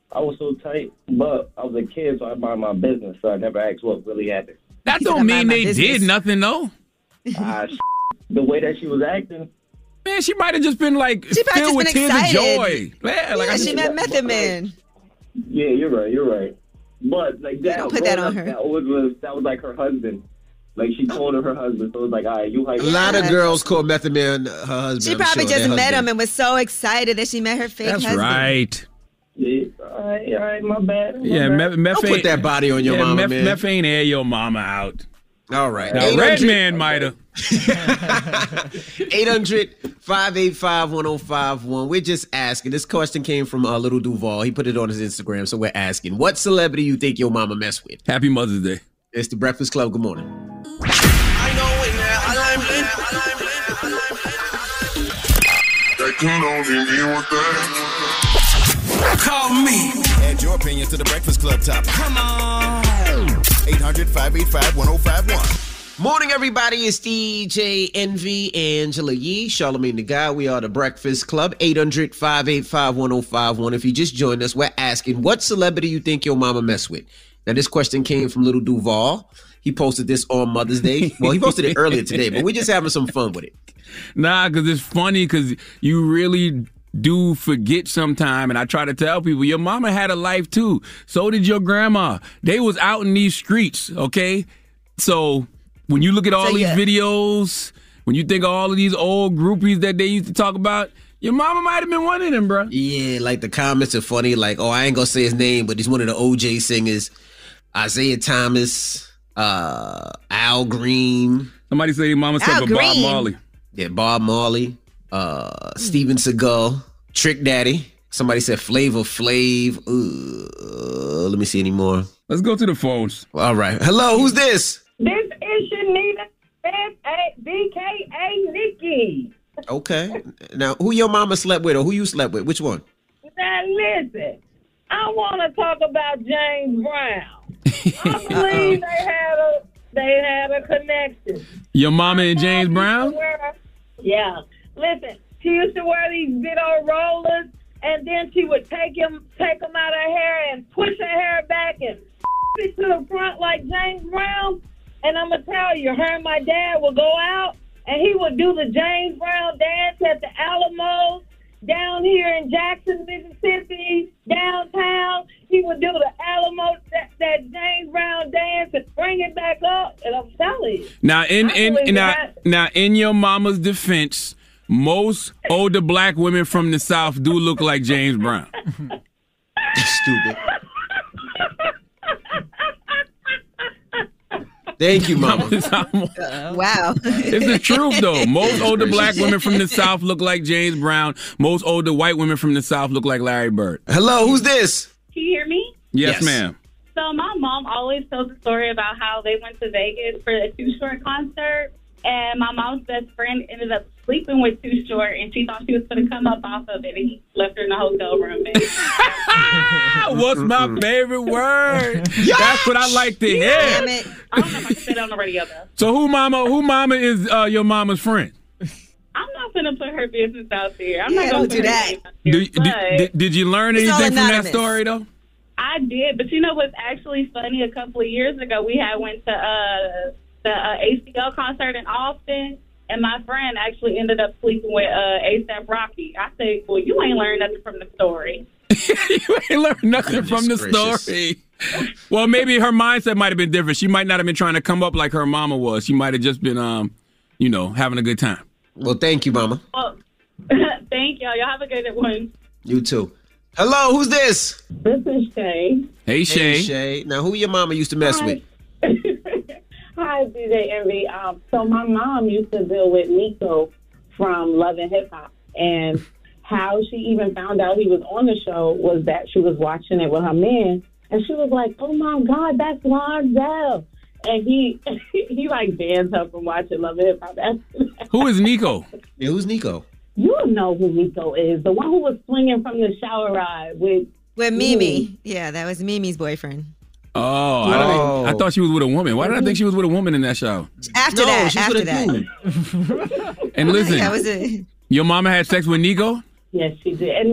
I was so tight, but I was a kid, so I mind my business, so I never asked what really happened. That don't mean they did nothing, though. Ah, sh- the way that she was acting. Man, she might have just been like She probably filled with just been tears of excited. joy. Yeah, like Yeah, I she just- met Method Man. Yeah, you're right. You're right. But like that, don't put that on growing up, her. That was, was that was like her husband. Like she told her her husband, so it was like, all right, you hype. A lot of girls call Method Man her husband. She I'm probably sure, just their met husband. him and was so excited that she met her fake That's husband. right. Yeah, all right, all right, my bad. My Yeah, bad. meth, meth Don't put ain't- that body on your yeah, mama, meth, man. Meth ain't air your mama out. All right. Now, Red Man might have. eight hundred, five eight five, one oh five one. We're just asking. This question came from uh, Little Duval. He put it on his Instagram, so we're asking. What celebrity you think your mama messed with? Happy Mother's Day. It's the Breakfast Club. Good morning. Call me. Add your opinion to the Breakfast Club topic. Come on. eight hundred, five eight five, one oh five one. Morning, everybody. It's D J Envy, Angela Yee, Charlamagne the Guy. We are the Breakfast Club. eight hundred, five eight five, one oh five one. If you just joined us, we're asking, what celebrity you think your mama messed with? Now, this question came from Little Duval. He posted this on Mother's Day. Well, he posted it earlier today, but we're just having some fun with it. Nah, because it's funny because you really do forget sometime. And I try to tell people, your mama had a life too. So did your grandma. They was out in these streets, okay? So when you look at all So, these yeah. videos, when you think of all of these old groupies that they used to talk about, your mama might have been one of them, bro. Yeah, like the comments are funny. Like, oh, I ain't gonna say his name, but he's one of the O J singers. Isaiah Thomas, uh, Al Green. Somebody say your mama slept Al with Bob Green. Marley. Yeah, Bob Marley, uh, Steven Seagal, Trick Daddy. Somebody said Flavor Flav. Uh, let me see any more. Let's go to the phones. All right. Hello, who's this? This is Shanita, B K A Nikki. Okay. Now, who your mama slept with or who you slept with? Which one? Now listen, I want to talk about James Brown. I believe they had a they had a connection. Your mama and James Brown? Wear- yeah. Listen, she used to wear these big old rollers, and then she would take him, take them out of her hair and push her hair back and it to the front like James Brown. And I'm gonna tell you, her and my dad would go out, and he would do the James Brown dance at the Alamo. Down here in Jackson, Mississippi, downtown, he would do the Alamo, that, that James Brown dance and bring it back up. And I'm telling you. Now, in I in believe now, that. now in your mama's defense, most older black women from the South do look like James Brown. Stupid. Thank you, mama. Wow. It's the truth, though. Most older black women from the South look like James Brown. Most older white women from the South look like Larry Bird. Hello, who's this? Can you hear me? Yes, Yes. ma'am. So my mom always tells a story about how they went to Vegas for a Too Short concert, and my mom's best friend ended up sleeping with Too Short, and she thought she was going to come up off of it, and he left her in the hotel room. What's my favorite word? That's what I like to hear. Damn it. I don't know if I can say that on the radio, though. So who mama? Who mama is uh, your mama's friend? I'm not going to put her business out there. I'm Yeah, not going don't to do that. Do, do, but- did, did you learn It's all anything from that anonymous. story, though? I did, but you know what's actually funny? A couple of years ago, we had went to uh, the uh, A C L concert in Austin, and my friend actually ended up sleeping with uh, ASAP Rocky. I said, well, you ain't learned nothing from the story. You ain't learned nothing from the Goodness story. Well, maybe her mindset might have been different. She might not have been trying to come up like her mama was. She might have just been, um, you know, having a good time. Well, thank you, mama. Well, thank y'all. Y'all have a good one. You too. Hello, who's this? This is Shay. Hey, Shay. Hey, Shay. Now, who your mama used to mess Hi. with? Hi, D J Envy. Um, so my mom used to deal with Nico from Love and Hip Hop, and how she even found out he was on the show was that she was watching it with her man, and she was like, "Oh my God, that's Londell," and he he like banned her from watching Love and Hip Hop. Who is Nico? Yeah, who's Nico? You know who Nico is, the one who was swinging from the shower ride with With Mimi. Yeah, that was Mimi's boyfriend. Oh, I, Oh. I thought she was with a woman. Why did I think she was with a woman in that show? After No, that, she's after with a that. dude. And listen, That was it. your mama had sex with Nico? Yes, she did. And then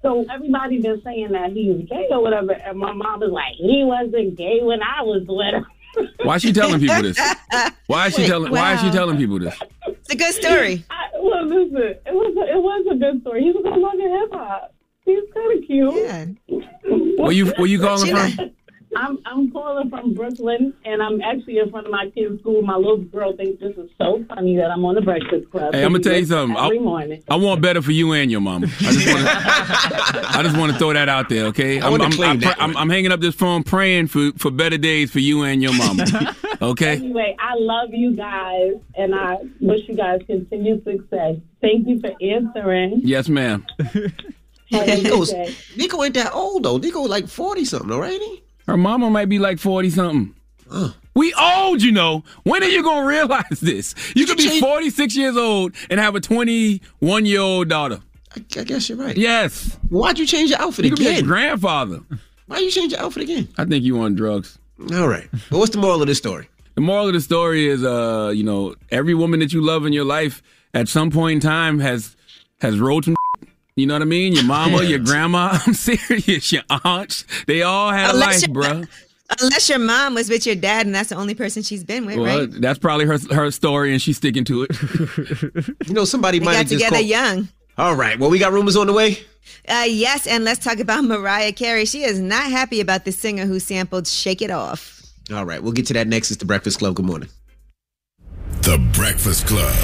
So everybody been saying that he's gay or whatever, and my mom was like, he wasn't gay when I was little. Why is she telling people this? Why is she Wait, telling? Why is she wow. telling people this? It's a good story. I, well, listen, it was a, it was a good story. He was on Love and Hip Hop. He's kind of cute. Yeah. Where you where you calling She from? not- I'm I'm calling from Brooklyn, and I'm actually in front of my kids' school. My little girl thinks this is so funny that I'm on the Breakfast Club. Hey, I'm gonna tell you something. Every I, morning. I want better for you and your mama. I just want to. I just want to throw that out there, okay? I I'm, wanna I'm, claim I'm, that I'm, one. I'm hanging up this phone, praying for for better days for you and your mama. Okay. Anyway, I love you guys, and I wish you guys continued success. Thank you for answering. Yes, ma'am. Have a good Nico's, day. Nico ain't that old though. Nico like forty something, though, right? Ain't he? Her mama might be like forty something. We old, you know. When are you gonna realize this? You could be forty-six years old and have a twenty-one year old daughter. I, I guess you're right. Yes. Why'd you change your outfit You could be a again? grandfather. Why you change your outfit again? I think you on drugs. All right. But what's the moral of this story? The moral of the story is, uh, you know, every woman that you love in your life at some point in time has has rolled some. You know what I mean? Your mama, your grandma. I'm serious. Your aunts. They all had a Unless life, your- bruh. Unless your mom was with your dad, and that's the only person she's been with, Well, right? that's probably her her story, and she's sticking to it. You know, somebody They might got have just together called. young. All right. Well, we got rumors on the way. Uh, yes, and let's talk about Mariah Carey. She is not happy about the singer who sampled "Shake It Off." All right. We'll get to that next. It's the Breakfast Club. Good morning. The Breakfast Club.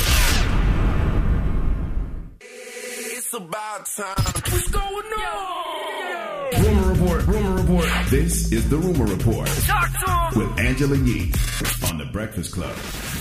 It's about time. What's going on? Rumor Report, Rumor Report. This is the Rumor Report Talk to him. with Angela Yee on The Breakfast Club.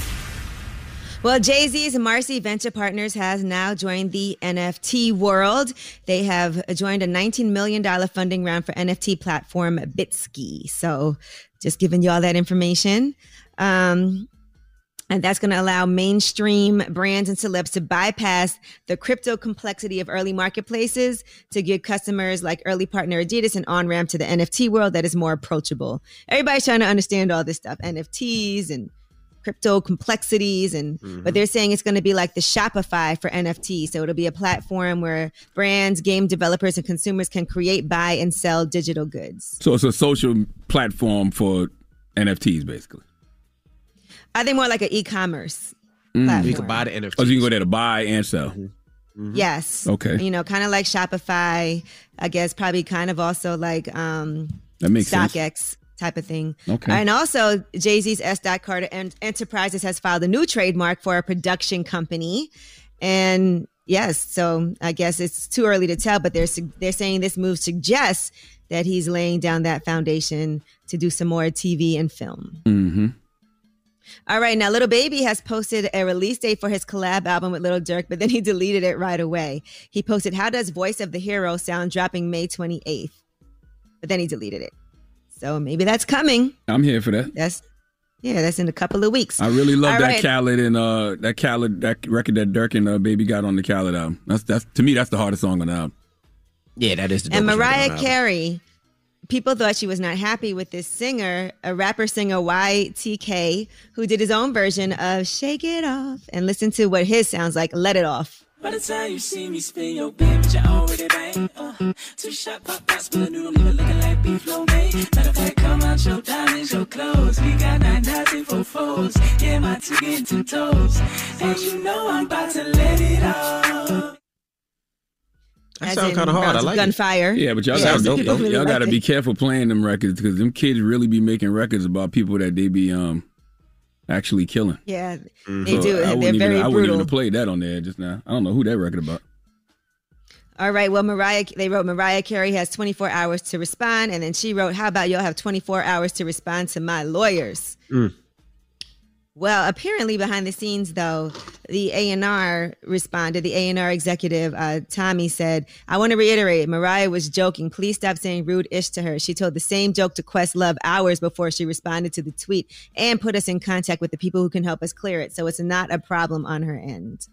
Well, Jay-Z's Marcy Venture Partners has now joined the N F T world. They have joined a nineteen million dollars funding round for N F T platform Bitski. So just giving you all that information. Um, and that's going to allow mainstream brands and celebs to bypass the crypto complexity of early marketplaces to give customers like early partner Adidas an on-ramp to the N F T world that is more approachable. Everybody's trying to understand all this stuff, N F Ts and crypto complexities, and Mm-hmm. but they're saying it's going to be like the Shopify for N F T. So it'll be a platform where brands, game developers, and consumers can create, buy, and sell digital goods. So it's a social platform for N F Ts, basically. I think more like an e-commerce Mm. platform. You can buy the N F Ts. Oh, so you can go there to buy and sell. Mm-hmm. Yes. Okay. You know, kind of like Shopify. I guess probably kind of also like um, That makes sense. StockX type of thing. Okay. And also, Jay-Z's S. Carter en- Enterprises has filed a new trademark for a production company. And yes, so I guess it's too early to tell, but they're su- they're saying this move suggests that he's laying down that foundation to do some more T V and film. Mm-hmm. All right, now Lil Baby has posted a release date for his collab album with Lil Durk, but then he deleted it right away. He posted, "How does Voice of the Hero sound?" dropping May twenty-eighth. But then he deleted it. So maybe that's coming. I'm here for that. That's yeah, that's in a couple of weeks. I really love All that right. Khaled and uh that Khaled that record that Durk and uh, Baby got on the Khaled album. That's that's to me that's the hardest song on the album. Yeah, that is the And dopest record on Mariah the album. Carey, people thought she was not happy with this singer, a rapper singer Y T K, who did his own version of "Shake It Off." And listen to what his sounds like. Let it off. By the time you see me spin your bed, but you already bang. Uh, two shot pop pop, spill a noodle, leave it looking like beef lo mein. Matter of fact, come out your diamonds, your clothes. We got nine thousand for foes. Yeah, my two getting two toes. And you know I'm about to let it off. That As sound in kind of hard. I rounds of like Gunfire. Yeah, but y'all Yeah, got some to people really y'all like got to it. be careful playing them records because them kids really be making records about people that they be um actually killing. Yeah, So they do. I They're wouldn't even, very I wouldn't brutal. even have played that on there just now. I don't know who that record about. All right. Well, Mariah, they wrote Mariah Carey has twenty-four hours to respond. And then she wrote, "How about y'all have twenty-four hours to respond to my lawyers?" Mm. Well, apparently behind the scenes, though, the A and R responded. The A and R executive, uh, Tommy, said, "I want to reiterate, Mariah was joking. Please stop saying rude ish to her. She told the same joke to Questlove hours before she responded to the tweet and put us in contact with the people who can help us clear it. So it's not a problem on her end."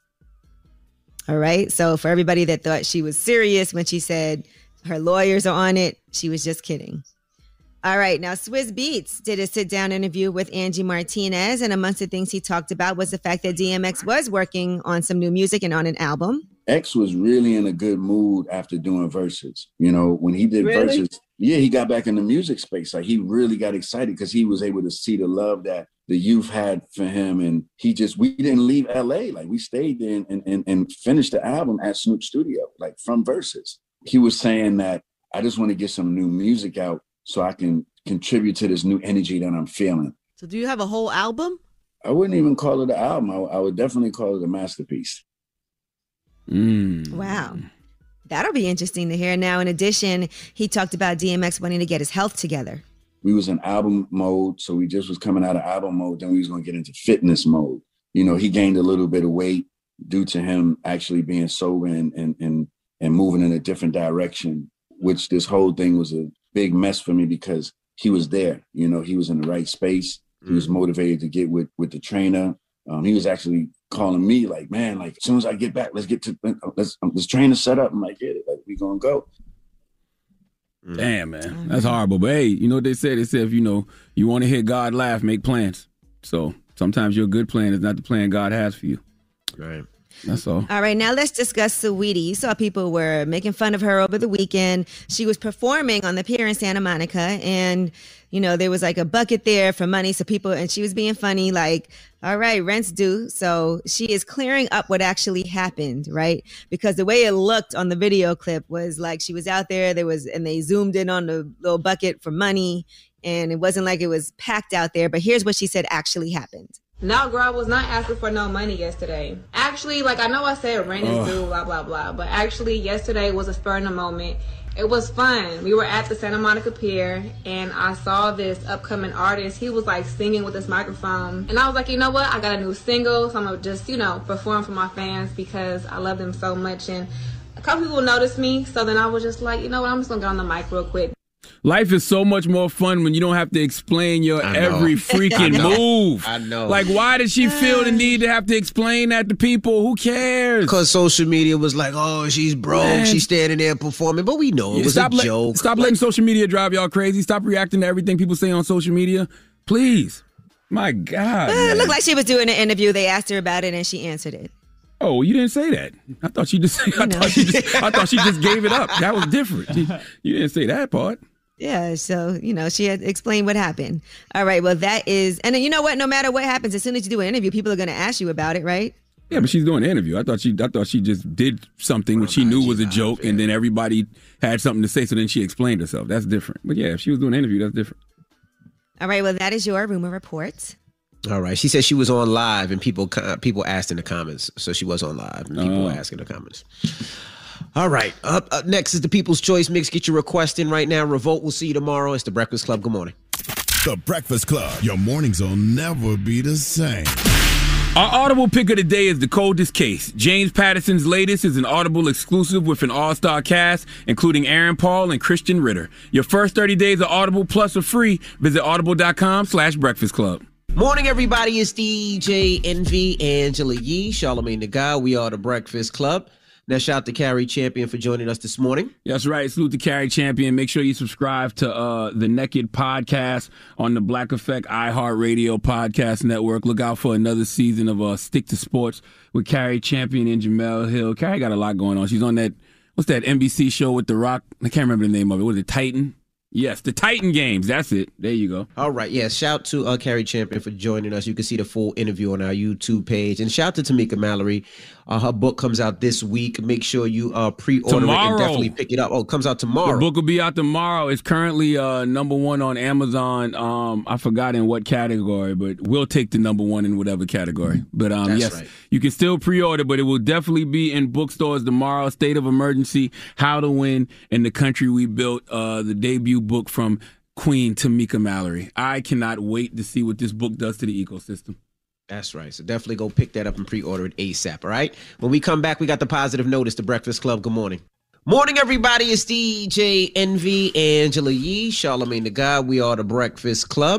All right. So for everybody that thought she was serious when she said her lawyers are on it, she was just kidding. All right. Now, Swizz Beatz did a sit down interview with Angie Martinez. And amongst the things he talked about was the fact that D M X was working on some new music and on an album. X was really in a good mood after doing verses. You know, when he did Really? verses, yeah, he got back in the music space. Like he really got excited because he was able to see the love that the youth had for him. And he just, we didn't leave L A. Like we stayed there and, and, and finished the album at Snoop Studio, like from verses. He was saying that I just want to get some new music out so I can contribute to this new energy that I'm feeling. So do you have a whole album? I wouldn't even call it an album. I, I would definitely call it a masterpiece. Mm. Wow. That'll be interesting to hear. Now, in addition, he talked about D M X wanting to get his health together. We was in album mode, so we just was coming out of album mode. Then we was going to get into fitness mode. You know, he gained a little bit of weight due to him actually being sober and and and, and moving in a different direction, which this whole thing was a big mess for me because he was there. You know, he was in the right space. He was motivated to get with with the trainer. Um, he was actually calling me like, man, like as soon as I get back, let's get to let's um, this trainer set up. I'm like, yeah, like we gonna go. Damn, man, that's horrible. But hey, you know what they said? They said if you know you want to hear God laugh, make plans. So sometimes your good plan is not the plan God has for you. Right. That's all. All right, now let's discuss Saweetie. You saw people were making fun of her over the weekend. She was performing on the pier in Santa Monica, and you know there was like a bucket there for money, so people, and she was being funny, like, "All right, rent's due." So she is clearing up what actually happened, right? Because the way it looked on the video clip was like she was out there. There was, and they zoomed in on the little bucket for money, and it wasn't like it was packed out there. But here's what she said actually happened. No, girl, I was not asking for no money yesterday. Actually, like, I know I said rent is due, blah, blah, blah. But actually, yesterday was a spur in the moment. It was fun. We were at the Santa Monica Pier, and I saw this upcoming artist. He was, like, singing with this microphone. And I was like, you know what? I got a new single, so I'm going to just, you know, perform for my fans because I love them so much. And a couple people noticed me, so then I was just like, you know what? I'm just going to get on the mic real quick. Life is so much more fun when you don't have to explain your every freaking I know. move. I know. Like, why does she feel the need to have to explain that to people? Who cares? Because social media was like, oh, she's broke. Man. She's standing there performing. But we know it Yeah, was stop a let- joke. Stop letting social media drive y'all crazy. Stop reacting to everything people say on social media. Please. My God. Uh, it man. looked like she was doing an interview. They asked her about it, and she answered it. Oh, well, you didn't say that. I thought she just. I thought she just. I thought she just gave it up. That was different. She- you didn't say that part. Yeah, so, you know, she had explained what happened. All right, well, that is, and then you know what? No matter what happens, as soon as you do an interview, people are going to ask you about it, right? Yeah, but she's doing an interview. I thought she. I thought she just did something which she knew was a joke, and then everybody had something to say. So then she explained herself. That's different. But yeah, if she was doing an interview, that's different. All right, well, that is your rumor report. All right. She said she was on live and people uh, people asked in the comments. So she was on live and people Oh. were asking in the comments. All right. Up, up next is the People's Choice Mix. Get your request in right now. Revolt. We'll see you tomorrow. It's the Breakfast Club. Good morning. The Breakfast Club. Your mornings will never be the same. Our Audible pick of the day is The Coldest Case. James Patterson's latest is an Audible exclusive with an all-star cast, including Aaron Paul and Christian Ritter. Your first thirty days of Audible Plus are free. Visit audible.com slash breakfast club. Morning, everybody. It's D J Envy, Angela Yee, Charlamagne the Guy. We are the Breakfast Club. Now, shout out to Carrie Champion for joining us this morning. That's right. Salute to Carrie Champion. Make sure you subscribe to uh, the Naked Podcast on the Black Effect iHeartRadio Podcast Network. Look out for another season of uh, Stick to Sports with Carrie Champion and Jamel Hill. Carrie got a lot going on. She's on that, what's that N B C show with The Rock? I can't remember the name of it. Was it Titan? Yes, the Titan Games. That's it. There you go. All right. Yeah. Shout to uh, Carrie Champion for joining us. You can see the full interview on our YouTube page. And shout to Tamika Mallory. Uh, her book comes out this week. Make sure you uh, pre-order Tomorrow. it and definitely pick it up. Oh, it comes out tomorrow. The book will be out tomorrow. It's currently uh, number one on Amazon. Um, I forgot in what category, but we'll take the number one in whatever category. But um, That's yes, right. you can still pre-order, but it will definitely be in bookstores tomorrow. State of Emergency, How to Win in the Country We Built, uh, the debut book from Queen Tamika Mallory. I cannot wait to see what this book does to the ecosystem. That's right. So definitely go pick that up and pre-order it ASAP, all right? When we come back, we got the positive notice, the Breakfast Club. Good morning. Morning, everybody. It's D J Envy, Angela Yee, Charlamagne the Guy. We are the Breakfast Club.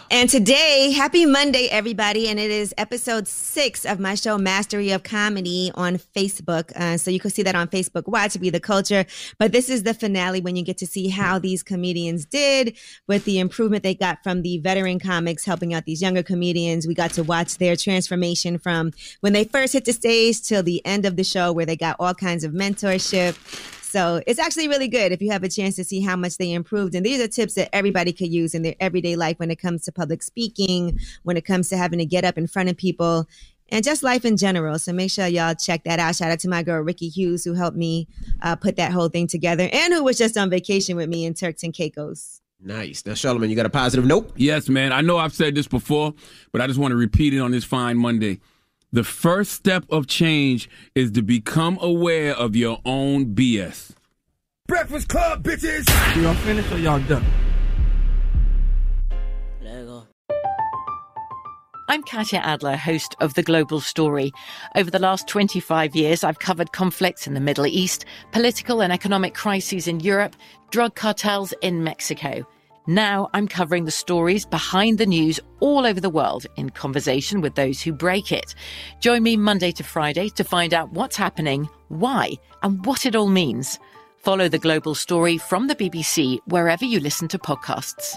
And today, happy Monday, everybody. And it is episode six of my show, Mastery of Comedy, on Facebook. Uh, so you can see that on Facebook Watch, Be the Culture. But this is the finale when you get to see how these comedians did with the improvement they got from the veteran comics helping out these younger comedians. We got to watch their transformation from when they first hit the stage till the end of the show, where they got all kinds of mentorship. So it's actually really good if you have a chance to see how much they improved. And these are tips that everybody could use in their everyday life when it comes to public speaking, when it comes to having to get up in front of people, and just life in general. So make sure y'all check that out. Shout out to my girl, Ricky Hughes, who helped me uh, put that whole thing together and who was just on vacation with me in Turks and Caicos. Nice. Now, Charlamagne, you got a positive note? Yes, man. I know I've said this before, but I just want to repeat it on this fine Monday. The first step of change is to become aware of your own B S. Breakfast Club, bitches! Y'all finished or y'all done? I'm Katya Adler, host of The Global Story. Over the last twenty-five years, I've covered conflicts in the Middle East, political and economic crises in Europe, drug cartels in Mexico. Now I'm covering the stories behind the news all over the world in conversation with those who break it. Join me Monday to Friday to find out what's happening, why, and what it all means. Follow The Global Story from the B B C wherever you listen to podcasts.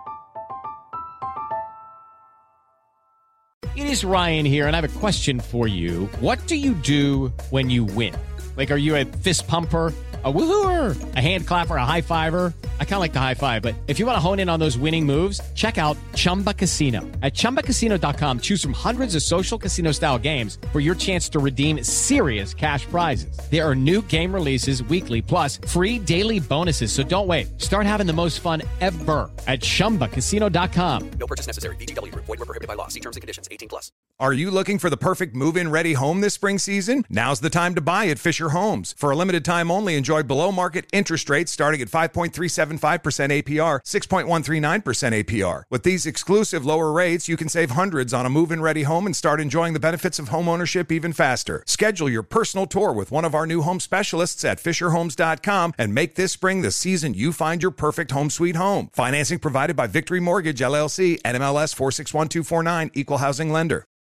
It is Ryan here, and I have a question for you. What do you do when you win? Like, are you a fist pumper, a woohooer, a hand clapper, a high fiver? I kind of like the high five, but if you want to hone in on those winning moves, check out Chumba Casino. At Chumba Casino dot com, choose from hundreds of social casino style games for your chance to redeem serious cash prizes. There are new game releases weekly, plus free daily bonuses. So don't wait. Start having the most fun ever at Chumba Casino dot com. No purchase necessary. V G W Group. Void where prohibited by law. See terms and conditions. eighteen plus. Are you looking for the perfect move-in ready home this spring season? Now's the time to buy at Fisher Homes. For a limited time only, enjoy below-market interest rates starting at five point three seven five percent A P R, six point one three nine percent A P R. With these exclusive lower rates, you can save hundreds on a move-in ready home and start enjoying the benefits of home ownership even faster. Schedule your personal tour with one of our new home specialists at Fisher Homes dot com and make this spring the season you find your perfect home sweet home. Financing provided by Victory Mortgage, L L C, N M L S four six one two four nine, Equal Housing Lender.